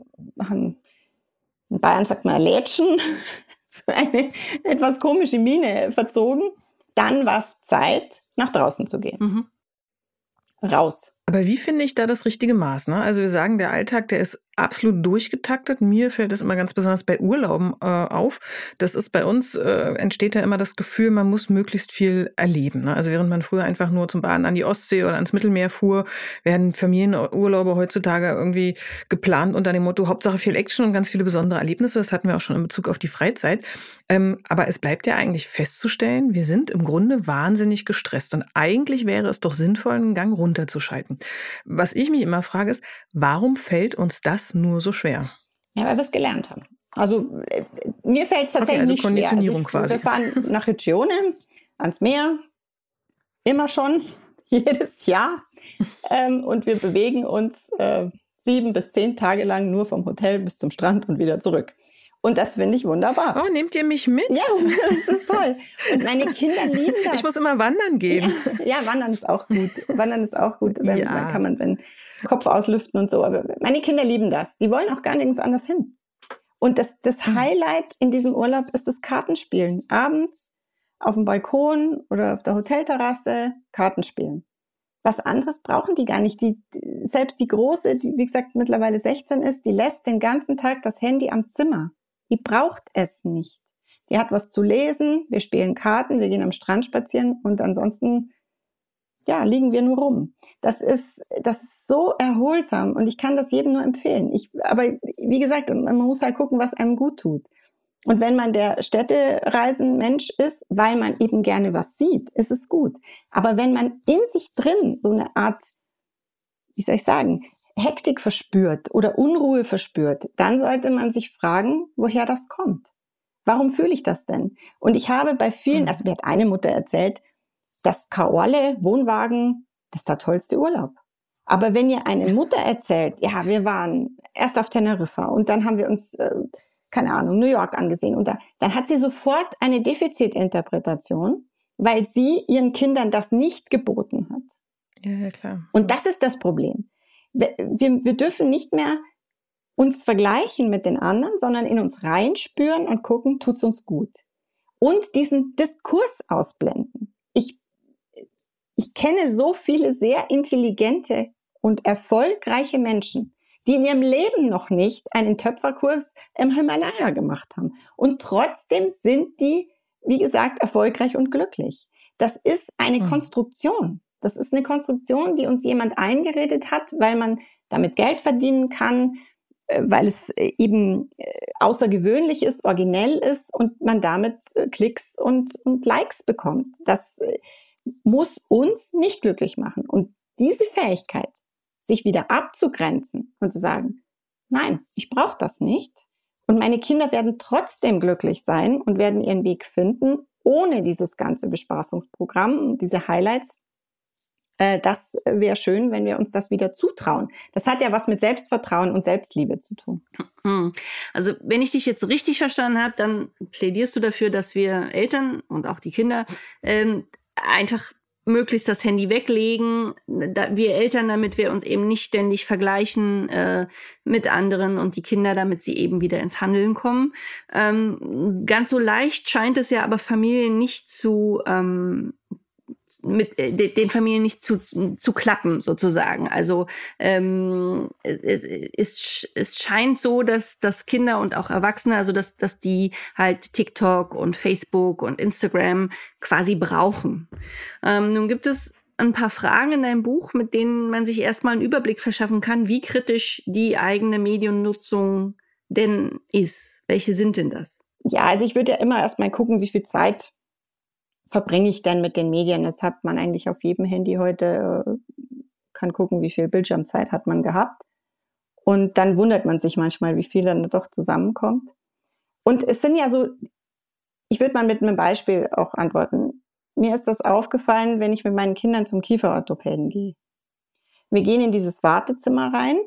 in Bayern sagt man Lätschen, eine etwas komische Miene verzogen. Dann war es Zeit, nach draußen zu gehen. Mhm. Raus. Aber wie finde ich da das richtige Maß? Ne? Also wir sagen, der Alltag, der ist absolut durchgetaktet. Mir fällt das immer ganz besonders bei Urlauben auf. Das ist bei uns, entsteht ja immer das Gefühl, man muss möglichst viel erleben. Ne? Also während man früher einfach nur zum Baden an die Ostsee oder ans Mittelmeer fuhr, werden Familienurlaube heutzutage irgendwie geplant unter dem Motto Hauptsache viel Action und ganz viele besondere Erlebnisse. Das hatten wir auch schon in Bezug auf die Freizeit. Aber es bleibt ja eigentlich festzustellen, wir sind im Grunde wahnsinnig gestresst. Und eigentlich wäre es doch sinnvoll, einen Gang runterzuschalten. Was ich mich immer frage ist, warum fällt uns das nur so schwer? Ja, weil wir es gelernt haben. Also mir fällt es tatsächlich nicht schwer. Konditionierung quasi. Wir fahren nach Riccione, ans Meer, immer schon, jedes Jahr. Und wir bewegen uns 7 bis 10 Tage lang nur vom Hotel bis zum Strand und wieder zurück. Und das finde ich wunderbar. Oh, nehmt ihr mich mit? Ja, das ist toll. Und meine Kinder lieben das. Ich muss immer wandern gehen. Ja, wandern ist auch gut. Wandern ist auch gut. Dann kann man den Kopf auslüften und so. Aber meine Kinder lieben das. Die wollen auch gar nirgends anders hin. Und das Highlight in diesem Urlaub ist das Kartenspielen. Abends auf dem Balkon oder auf der Hotelterrasse Kartenspielen. Was anderes brauchen die gar nicht. Selbst die Große, die wie gesagt mittlerweile 16 ist, die lässt den ganzen Tag das Handy am Zimmer. Die braucht es nicht. Die hat was zu lesen, wir spielen Karten, wir gehen am Strand spazieren und ansonsten liegen wir nur rum. Das ist so erholsam und ich kann das jedem nur empfehlen. Aber wie gesagt, man muss halt gucken, was einem gut tut. Und wenn man der Städtereisen-Mensch ist, weil man eben gerne was sieht, ist es gut. Aber wenn man in sich drin so eine Art, wie soll ich sagen, Hektik verspürt oder Unruhe verspürt, dann sollte man sich fragen, woher das kommt. Warum fühle ich das denn? Und ich habe bei vielen, also mir hat eine Mutter erzählt, das Kaorle, Wohnwagen, das ist der tollste Urlaub. Aber wenn ihr eine Mutter erzählt, ja, wir waren erst auf Teneriffa und dann haben wir uns, keine Ahnung, New York angesehen und dann hat sie sofort eine Defizitinterpretation, weil sie ihren Kindern das nicht geboten hat. Ja, klar. Und das ist das Problem. Wir dürfen nicht mehr uns vergleichen mit den anderen, sondern in uns reinspüren und gucken, tut's uns gut. Und diesen Diskurs ausblenden. Ich kenne so viele sehr intelligente und erfolgreiche Menschen, die in ihrem Leben noch nicht einen Töpferkurs im Himalaya gemacht haben. Und trotzdem sind die, wie gesagt, erfolgreich und glücklich. Das ist eine Konstruktion. Das ist eine Konstruktion, die uns jemand eingeredet hat, weil man damit Geld verdienen kann, weil es eben außergewöhnlich ist, originell ist und man damit Klicks und Likes bekommt. Das muss uns nicht glücklich machen. Und diese Fähigkeit, sich wieder abzugrenzen und zu sagen, nein, ich brauche das nicht. Und meine Kinder werden trotzdem glücklich sein und werden ihren Weg finden, ohne dieses ganze Bespaßungsprogramm, diese Highlights. Das wäre schön, wenn wir uns das wieder zutrauen. Das hat ja was mit Selbstvertrauen und Selbstliebe zu tun. Also wenn ich dich jetzt richtig verstanden habe, dann plädierst du dafür, dass wir Eltern und auch die Kinder einfach möglichst das Handy weglegen, wir Eltern, damit wir uns eben nicht ständig vergleichen mit anderen und die Kinder, damit sie eben wieder ins Handeln kommen. Ganz so leicht scheint es ja aber Familien nicht mit den Familien nicht zu klappen, sozusagen. Also es scheint so, dass Kinder und auch Erwachsene, also dass die halt TikTok und Facebook und Instagram quasi brauchen. Nun gibt es ein paar Fragen in deinem Buch, mit denen man sich erstmal einen Überblick verschaffen kann, wie kritisch die eigene Mediennutzung denn ist. Welche sind denn das? Ja, also ich würde ja immer erstmal gucken, wie viel Zeit verbringe ich denn mit den Medien? Das hat man eigentlich auf jedem Handy heute, kann gucken, wie viel Bildschirmzeit hat man gehabt. Und dann wundert man sich manchmal, wie viel dann doch zusammenkommt. Und es sind ja so, ich würde mal mit einem Beispiel auch antworten. Mir ist das aufgefallen, wenn ich mit meinen Kindern zum Kieferorthopäden gehe. Wir gehen in dieses Wartezimmer rein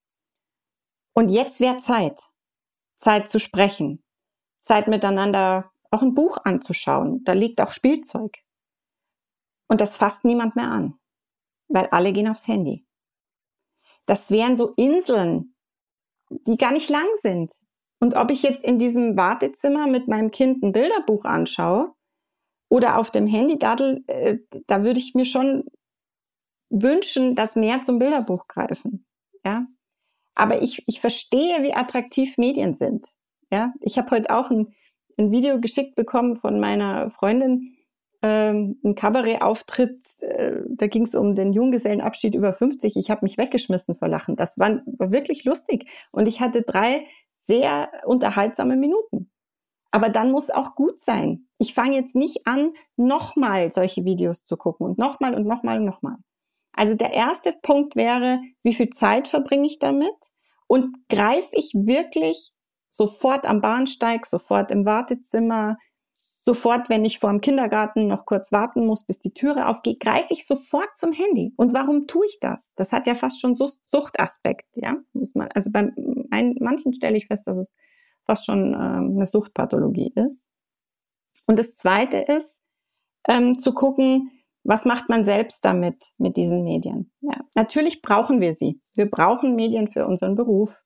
und jetzt wäre Zeit zu sprechen, Zeit miteinander auch ein Buch anzuschauen. Da liegt auch Spielzeug. Und das fasst niemand mehr an, weil alle gehen aufs Handy. Das wären so Inseln, die gar nicht lang sind. Und ob ich jetzt in diesem Wartezimmer mit meinem Kind ein Bilderbuch anschaue oder auf dem Handy daddel, da würde ich mir schon wünschen, dass mehr zum Bilderbuch greifen. Ja? Aber ich verstehe, wie attraktiv Medien sind. Ja? Ich habe heute auch ein Video geschickt bekommen von meiner Freundin, ein Kabarett-Auftritt, da ging es um den Junggesellenabschied über 50. Ich habe mich weggeschmissen vor Lachen. Das war wirklich lustig. Und ich hatte 3 sehr unterhaltsame Minuten. Aber dann muss auch gut sein. Ich fange jetzt nicht an, nochmal solche Videos zu gucken und nochmal und nochmal und nochmal. Also der erste Punkt wäre, wie viel Zeit verbringe ich damit? Und greife ich wirklich sofort am Bahnsteig, sofort im Wartezimmer, sofort, wenn ich vor dem Kindergarten noch kurz warten muss, bis die Türe aufgeht, greife ich sofort zum Handy. Und warum tue ich das? Das hat ja fast schon Suchtaspekt, ja. Also bei manchen stelle ich fest, dass es fast schon eine Suchtpathologie ist. Und das Zweite ist, zu gucken, was macht man selbst mit diesen Medien? Ja, natürlich brauchen wir sie. Wir brauchen Medien für unseren Beruf.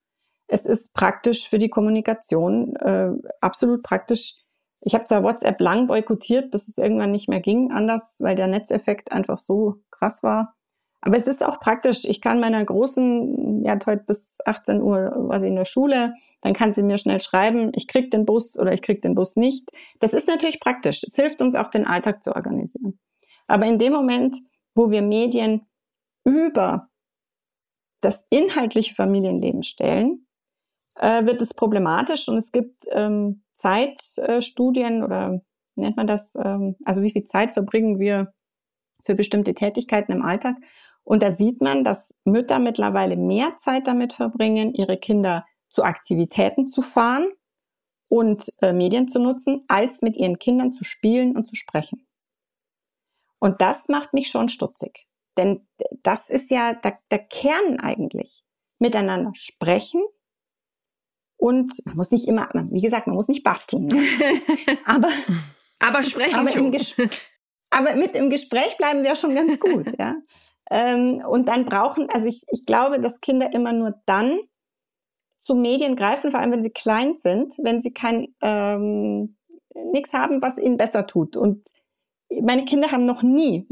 Es ist praktisch für die Kommunikation, absolut praktisch. Ich habe zwar WhatsApp lang boykottiert, bis es irgendwann nicht mehr ging, anders, weil der Netzeffekt einfach so krass war. Aber es ist auch praktisch. Ich kann meiner Großen, die hat heute bis 18 Uhr war sie in der Schule, dann kann sie mir schnell schreiben, ich krieg den Bus oder ich krieg den Bus nicht. Das ist natürlich praktisch. Es hilft uns auch, den Alltag zu organisieren. Aber in dem Moment, wo wir Medien über das inhaltliche Familienleben stellen, wird es problematisch. Und es gibt Zeitstudien oder wie nennt man das? Also wie viel Zeit verbringen wir für bestimmte Tätigkeiten im Alltag? Und da sieht man, dass Mütter mittlerweile mehr Zeit damit verbringen, ihre Kinder zu Aktivitäten zu fahren und Medien zu nutzen, als mit ihren Kindern zu spielen und zu sprechen. Und das macht mich schon stutzig. Denn das ist ja der Kern eigentlich. Miteinander sprechen und man muss nicht immer, wie gesagt, man muss nicht basteln. aber sprechen schon. Aber mit im Gespräch bleiben wir schon ganz gut. Ja? Und dann also ich glaube, dass Kinder immer nur dann zu Medien greifen, vor allem wenn sie klein sind, wenn sie nichts haben, was ihnen besser tut. Und meine Kinder haben noch nie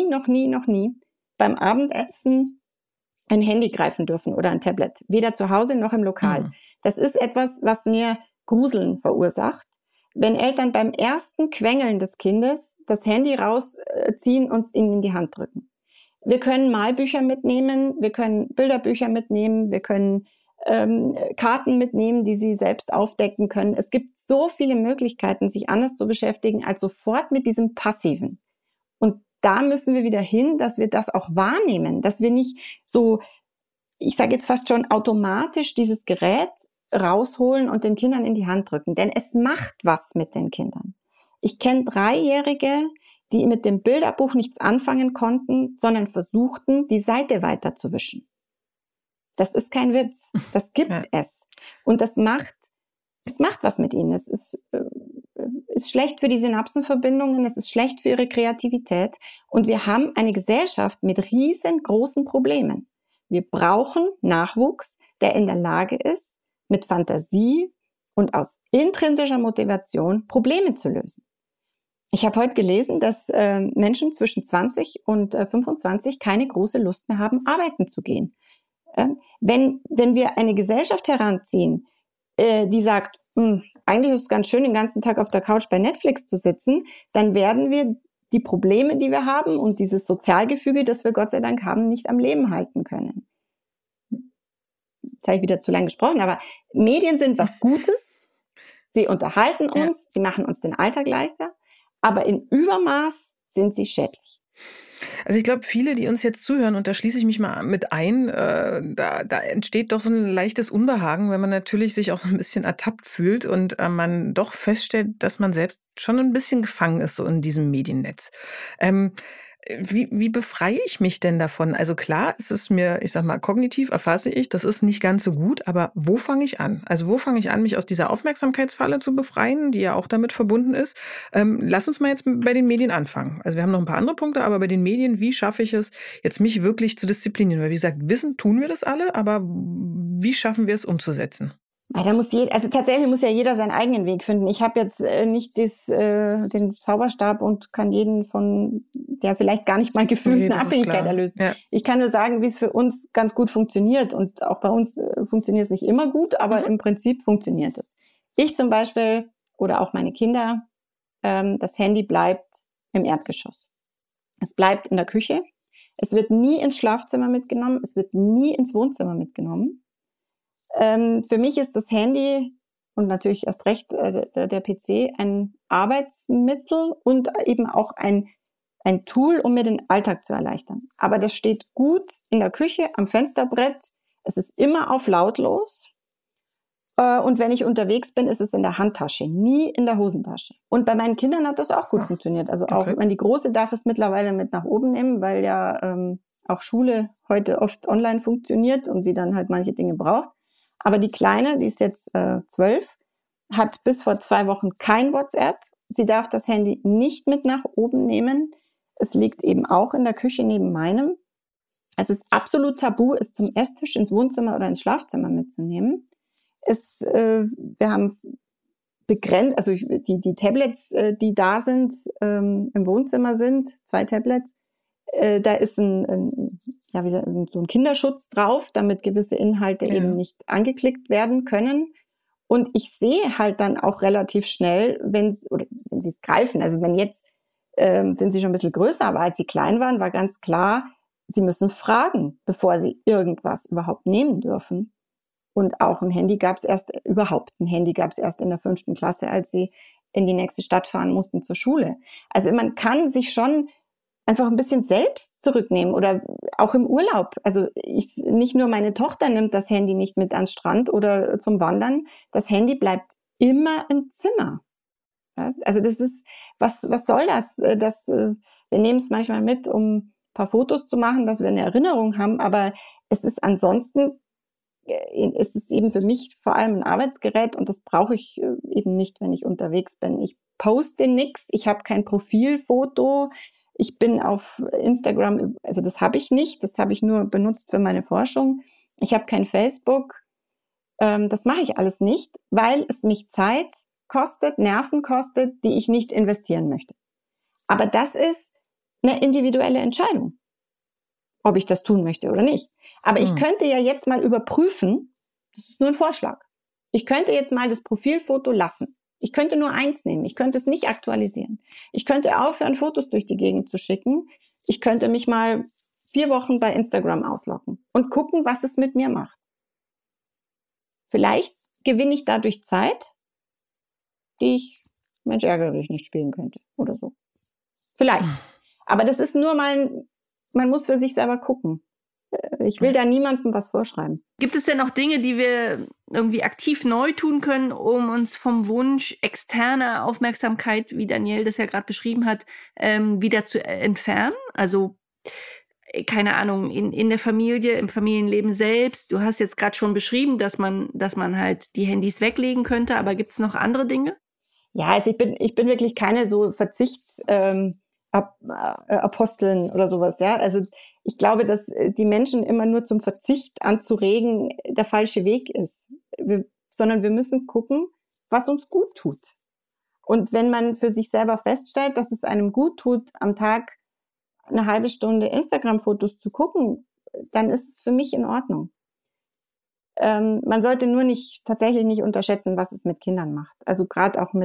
beim Abendessen ein Handy greifen dürfen oder ein Tablet. Weder zu Hause noch im Lokal. Mhm. Das ist etwas, was mir Gruseln verursacht. Wenn Eltern beim ersten Quengeln des Kindes das Handy rausziehen und es ihnen in die Hand drücken. Wir können Malbücher mitnehmen, wir können Bilderbücher mitnehmen, wir können Karten mitnehmen, die sie selbst aufdecken können. Es gibt so viele Möglichkeiten, sich anders zu beschäftigen, als sofort mit diesem Passiven. Und da müssen wir wieder hin, dass wir das auch wahrnehmen, dass wir nicht so, ich sage jetzt fast schon automatisch dieses Gerät rausholen und den Kindern in die Hand drücken. Denn es macht was mit den Kindern. Ich kenne 3-Jährige, die mit dem Bilderbuch nichts anfangen konnten, sondern versuchten, die Seite weiterzuwischen. Das ist kein Witz. Das gibt es. Und es macht was mit ihnen. Es ist schlecht für die Synapsenverbindungen, es ist schlecht für ihre Kreativität. Und wir haben eine Gesellschaft mit riesengroßen Problemen. Wir brauchen Nachwuchs, der in der Lage ist, mit Fantasie und aus intrinsischer Motivation Probleme zu lösen. Ich habe heute gelesen, dass Menschen zwischen 20 und 25 keine große Lust mehr haben, arbeiten zu gehen. Wenn wir eine Gesellschaft heranziehen, die sagt, eigentlich ist es ganz schön, den ganzen Tag auf der Couch bei Netflix zu sitzen, dann werden wir die Probleme, die wir haben und dieses Sozialgefüge, das wir Gott sei Dank haben, nicht am Leben halten können. Jetzt habe ich wieder zu lange gesprochen, aber Medien sind was Gutes. Sie unterhalten uns, sie machen uns den Alltag leichter, aber in Übermaß sind sie schädlich. Also ich glaube, viele, die uns jetzt zuhören, und da schließe ich mich mal mit ein, da entsteht doch so ein leichtes Unbehagen, wenn man natürlich sich auch so ein bisschen ertappt fühlt und man doch feststellt, dass man selbst schon ein bisschen gefangen ist so in diesem Mediennetz. Wie befreie ich mich denn davon? Also klar, es ist mir, ich sag mal, kognitiv erfasse ich, das ist nicht ganz so gut, aber wo fange ich an? Also wo fange ich an, mich aus dieser Aufmerksamkeitsfalle zu befreien, die ja auch damit verbunden ist? Lass uns mal jetzt bei den Medien anfangen. Also wir haben noch ein paar andere Punkte, aber bei den Medien, wie schaffe ich es, jetzt mich wirklich zu disziplinieren? Weil wie gesagt, wissen tun wir das alle, aber wie schaffen wir es umzusetzen? Tatsächlich muss ja jeder seinen eigenen Weg finden. Ich habe jetzt nicht den Zauberstab und kann jeden von der vielleicht gar nicht mal gefühlten Abhängigkeit erlösen. Ja. Ich kann nur sagen, wie es für uns ganz gut funktioniert. Und auch bei uns funktioniert es nicht immer gut, aber im Prinzip funktioniert es. Ich zum Beispiel oder auch meine Kinder, das Handy bleibt im Erdgeschoss. Es bleibt in der Küche. Es wird nie ins Schlafzimmer mitgenommen. Es wird nie ins Wohnzimmer mitgenommen. Für mich ist das Handy und natürlich erst recht der PC ein Arbeitsmittel und eben auch ein Tool, um mir den Alltag zu erleichtern. Aber das steht gut in der Küche, am Fensterbrett. Es ist immer auf lautlos. Und wenn ich unterwegs bin, ist es in der Handtasche, nie in der Hosentasche. Und bei meinen Kindern hat das auch gut funktioniert. Also auch die Große darf es mittlerweile mit nach oben nehmen, weil ja auch Schule heute oft online funktioniert und sie dann halt manche Dinge braucht. Aber die Kleine, die ist jetzt 12, hat bis vor 2 Wochen kein WhatsApp. Sie darf das Handy nicht mit nach oben nehmen. Es liegt eben auch in der Küche neben meinem. Es ist absolut tabu, es zum Esstisch, ins Wohnzimmer oder ins Schlafzimmer mitzunehmen. Wir haben begrenzt, also die Tablets, die da sind, im Wohnzimmer sind, 2 Tablets, da ist so ein Kinderschutz drauf, damit gewisse Inhalte eben nicht angeklickt werden können. Und ich sehe halt dann auch relativ schnell, wenn sie es greifen. Also wenn jetzt sind sie schon ein bisschen größer, aber als sie klein waren, war ganz klar, sie müssen fragen, bevor sie irgendwas überhaupt nehmen dürfen. Und auch ein Handy gab es erst in der 5. Klasse, als sie in die nächste Stadt fahren mussten zur Schule. Also man kann sich schon einfach ein bisschen selbst zurücknehmen oder auch im Urlaub. Also nicht nur meine Tochter nimmt das Handy nicht mit an den Strand oder zum Wandern. Das Handy bleibt immer im Zimmer. Ja, also das ist, was soll das? Wir nehmen es manchmal mit, um ein paar Fotos zu machen, dass wir eine Erinnerung haben, aber es ist ansonsten, es ist eben für mich vor allem ein Arbeitsgerät und das brauche ich eben nicht, wenn ich unterwegs bin. Ich poste nichts, ich habe kein Profilfoto, ich bin auf Instagram, also das habe ich nicht, das habe ich nur benutzt für meine Forschung. Ich habe kein Facebook, das mache ich alles nicht, weil es mich Zeit kostet, Nerven kostet, die ich nicht investieren möchte. Aber das ist eine individuelle Entscheidung, ob ich das tun möchte oder nicht. Aber ich könnte ja jetzt mal überprüfen, das ist nur ein Vorschlag, ich könnte jetzt mal das Profilfoto lassen. Ich könnte nur eins nehmen, ich könnte es nicht aktualisieren. Ich könnte aufhören, Fotos durch die Gegend zu schicken. Ich könnte mich mal 4 Wochen bei Instagram ausloggen und gucken, was es mit mir macht. Vielleicht gewinne ich dadurch Zeit, die ich, Mensch, ärgere dich, nicht spielen könnte oder so. Vielleicht. Aber das ist nur mal, man muss für sich selber gucken. Ich will da niemandem was vorschreiben. Gibt es denn noch Dinge, die wir irgendwie aktiv neu tun können, um uns vom Wunsch externer Aufmerksamkeit, wie Danielle das ja gerade beschrieben hat, wieder zu entfernen? Also, keine Ahnung, in der Familie, im Familienleben selbst. Du hast jetzt gerade schon beschrieben, dass man halt die Handys weglegen könnte, aber gibt es noch andere Dinge? Ja, also ich bin wirklich keine so Aposteln oder sowas, ja. Also ich glaube, dass die Menschen immer nur zum Verzicht anzuregen der falsche Weg ist. Sondern wir müssen gucken, was uns gut tut. Und wenn man für sich selber feststellt, dass es einem gut tut, am Tag eine halbe Stunde Instagram-Fotos zu gucken, dann ist es für mich in Ordnung. Man sollte nur tatsächlich nicht unterschätzen, was es mit Kindern macht. Also gerade auch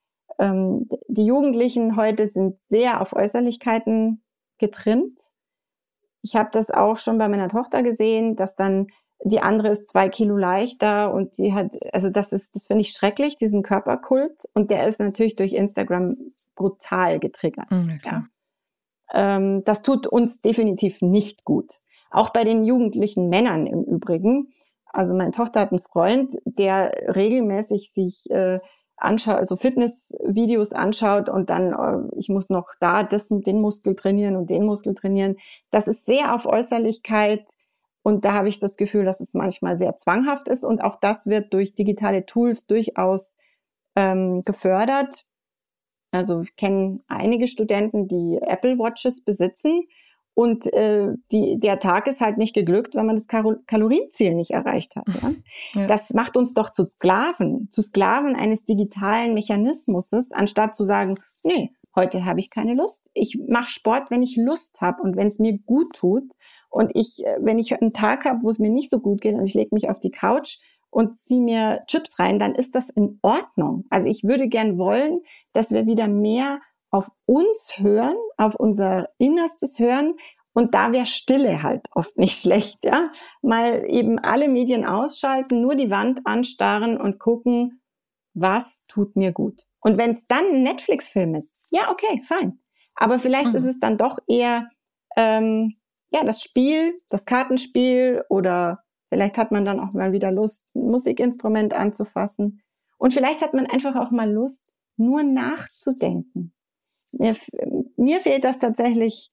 die Jugendlichen heute sind sehr auf Äußerlichkeiten getrimmt. Ich habe das auch schon bei meiner Tochter gesehen, dass dann die andere ist 2 Kilo leichter und die hat, also das finde ich schrecklich, diesen Körperkult. Und der ist natürlich durch Instagram brutal getriggert. Ja. Das tut uns definitiv nicht gut. Auch bei den jugendlichen Männern im Übrigen. Also meine Tochter hat einen Freund, der regelmäßig sich anschaut, also Fitnessvideos anschaut und dann, ich muss noch da den Muskel trainieren und den Muskel trainieren. Das ist sehr auf Äußerlichkeit und da habe ich das Gefühl, dass es manchmal sehr zwanghaft ist und auch das wird durch digitale Tools durchaus gefördert. Also ich kenne einige Studenten, die Apple Watches besitzen und der Tag ist halt nicht geglückt, wenn man das Kalorienziel nicht erreicht hat. Ja? Ja. Das macht uns doch zu Sklaven eines digitalen Mechanismus, anstatt zu sagen, nee, heute habe ich keine Lust. Ich mache Sport, wenn ich Lust habe und wenn es mir gut tut. Und wenn ich einen Tag habe, wo es mir nicht so gut geht und ich lege mich auf die Couch und ziehe mir Chips rein, dann ist das in Ordnung. Also ich würde gern wollen, dass wir wieder mehr auf uns hören, auf unser Innerstes hören. Und da wäre Stille halt oft nicht schlecht, ja. Mal eben alle Medien ausschalten, nur die Wand anstarren und gucken, was tut mir gut. Und wenn es dann ein Netflix-Film ist, ja, okay, fein. Aber vielleicht ist es dann doch eher das Spiel, das Kartenspiel oder vielleicht hat man dann auch mal wieder Lust, ein Musikinstrument anzufassen. Und vielleicht hat man einfach auch mal Lust, nur nachzudenken. Mir fehlt das tatsächlich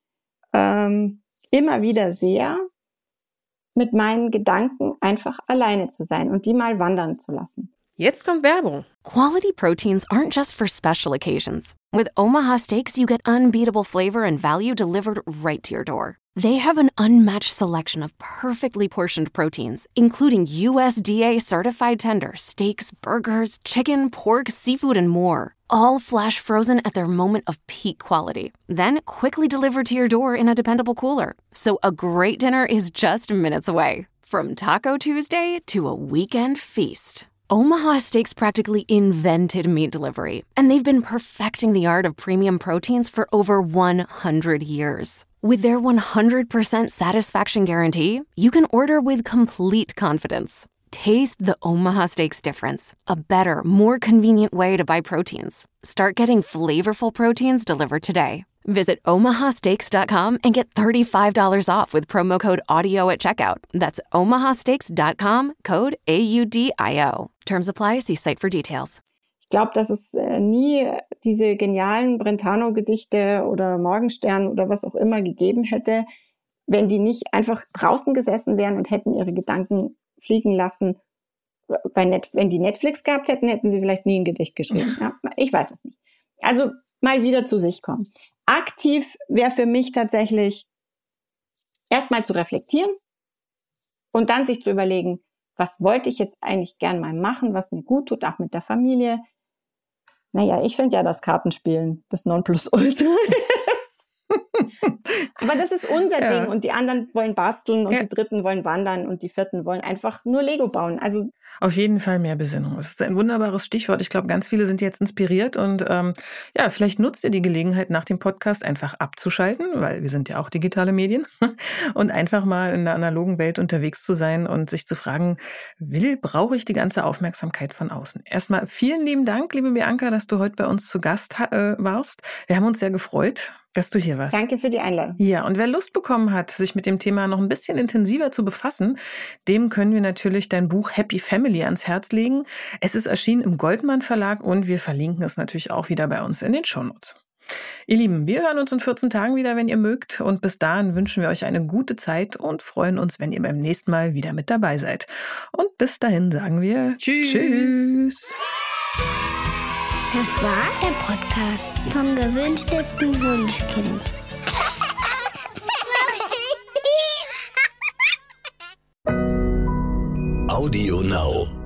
immer wieder sehr, mit meinen Gedanken einfach alleine zu sein und die mal wandern zu lassen. Jetzt kommt Werbung. Quality proteins aren't just for special occasions. With Omaha Steaks, you get unbeatable flavor and value delivered right to your door. They have an unmatched selection of perfectly portioned proteins, including USDA-certified tender steaks, burgers, chicken, pork, seafood, and more. All flash frozen at their moment of peak quality. Then quickly delivered to your door in a dependable cooler. So a great dinner is just minutes away. From Taco Tuesday to a weekend feast. Omaha Steaks practically invented meat delivery, and they've been perfecting the art of premium proteins for over 100 years. With their 100% satisfaction guarantee, you can order with complete confidence. Taste the Omaha Steaks difference, a better, more convenient way to buy proteins. Start getting flavorful proteins delivered today. Visit omahasteaks.com and get $35 off with promo code AUDIO at checkout. That's omahasteaks.com, code AUDIO. Terms apply. See site for details. Ich glaube, dass es nie diese genialen Brentano-Gedichte oder Morgenstern oder was auch immer gegeben hätte, wenn die nicht einfach draußen gesessen wären und hätten ihre Gedanken fliegen lassen. Wenn die Netflix gehabt hätten, hätten sie vielleicht nie ein Gedicht geschrieben. Ja, ich weiß es nicht. Also mal wieder zu sich kommen. Aktiv wäre für mich tatsächlich erstmal zu reflektieren und dann sich zu überlegen, was wollte ich jetzt eigentlich gern mal machen, was mir gut tut, auch mit der Familie. Naja, ich finde ja das Kartenspielen das Nonplusultra. Aber das ist unser Ding und die anderen wollen basteln und die Dritten wollen wandern und die Vierten wollen einfach nur Lego bauen. Also auf jeden Fall mehr Besinnung. Das ist ein wunderbares Stichwort. Ich glaube, ganz viele sind jetzt inspiriert und vielleicht nutzt ihr die Gelegenheit, nach dem Podcast einfach abzuschalten, weil wir sind ja auch digitale Medien und einfach mal in der analogen Welt unterwegs zu sein und sich zu fragen, brauche ich die ganze Aufmerksamkeit von außen? Erstmal vielen lieben Dank, liebe Bianca, dass du heute bei uns zu Gast warst. Wir haben uns sehr gefreut, dass du hier warst. Danke für die Einladung. Ja, und wer Lust bekommen hat, sich mit dem Thema noch ein bisschen intensiver zu befassen, dem können wir natürlich dein Buch Happy Family ans Herz legen. Es ist erschienen im Goldmann Verlag und wir verlinken es natürlich auch wieder bei uns in den Shownotes. Ihr Lieben, wir hören uns in 14 Tagen wieder, wenn ihr mögt. Und bis dahin wünschen wir euch eine gute Zeit und freuen uns, wenn ihr beim nächsten Mal wieder mit dabei seid. Und bis dahin sagen wir Tschüss. Das war der Podcast vom gewünschtesten Wunschkind. Audio Now.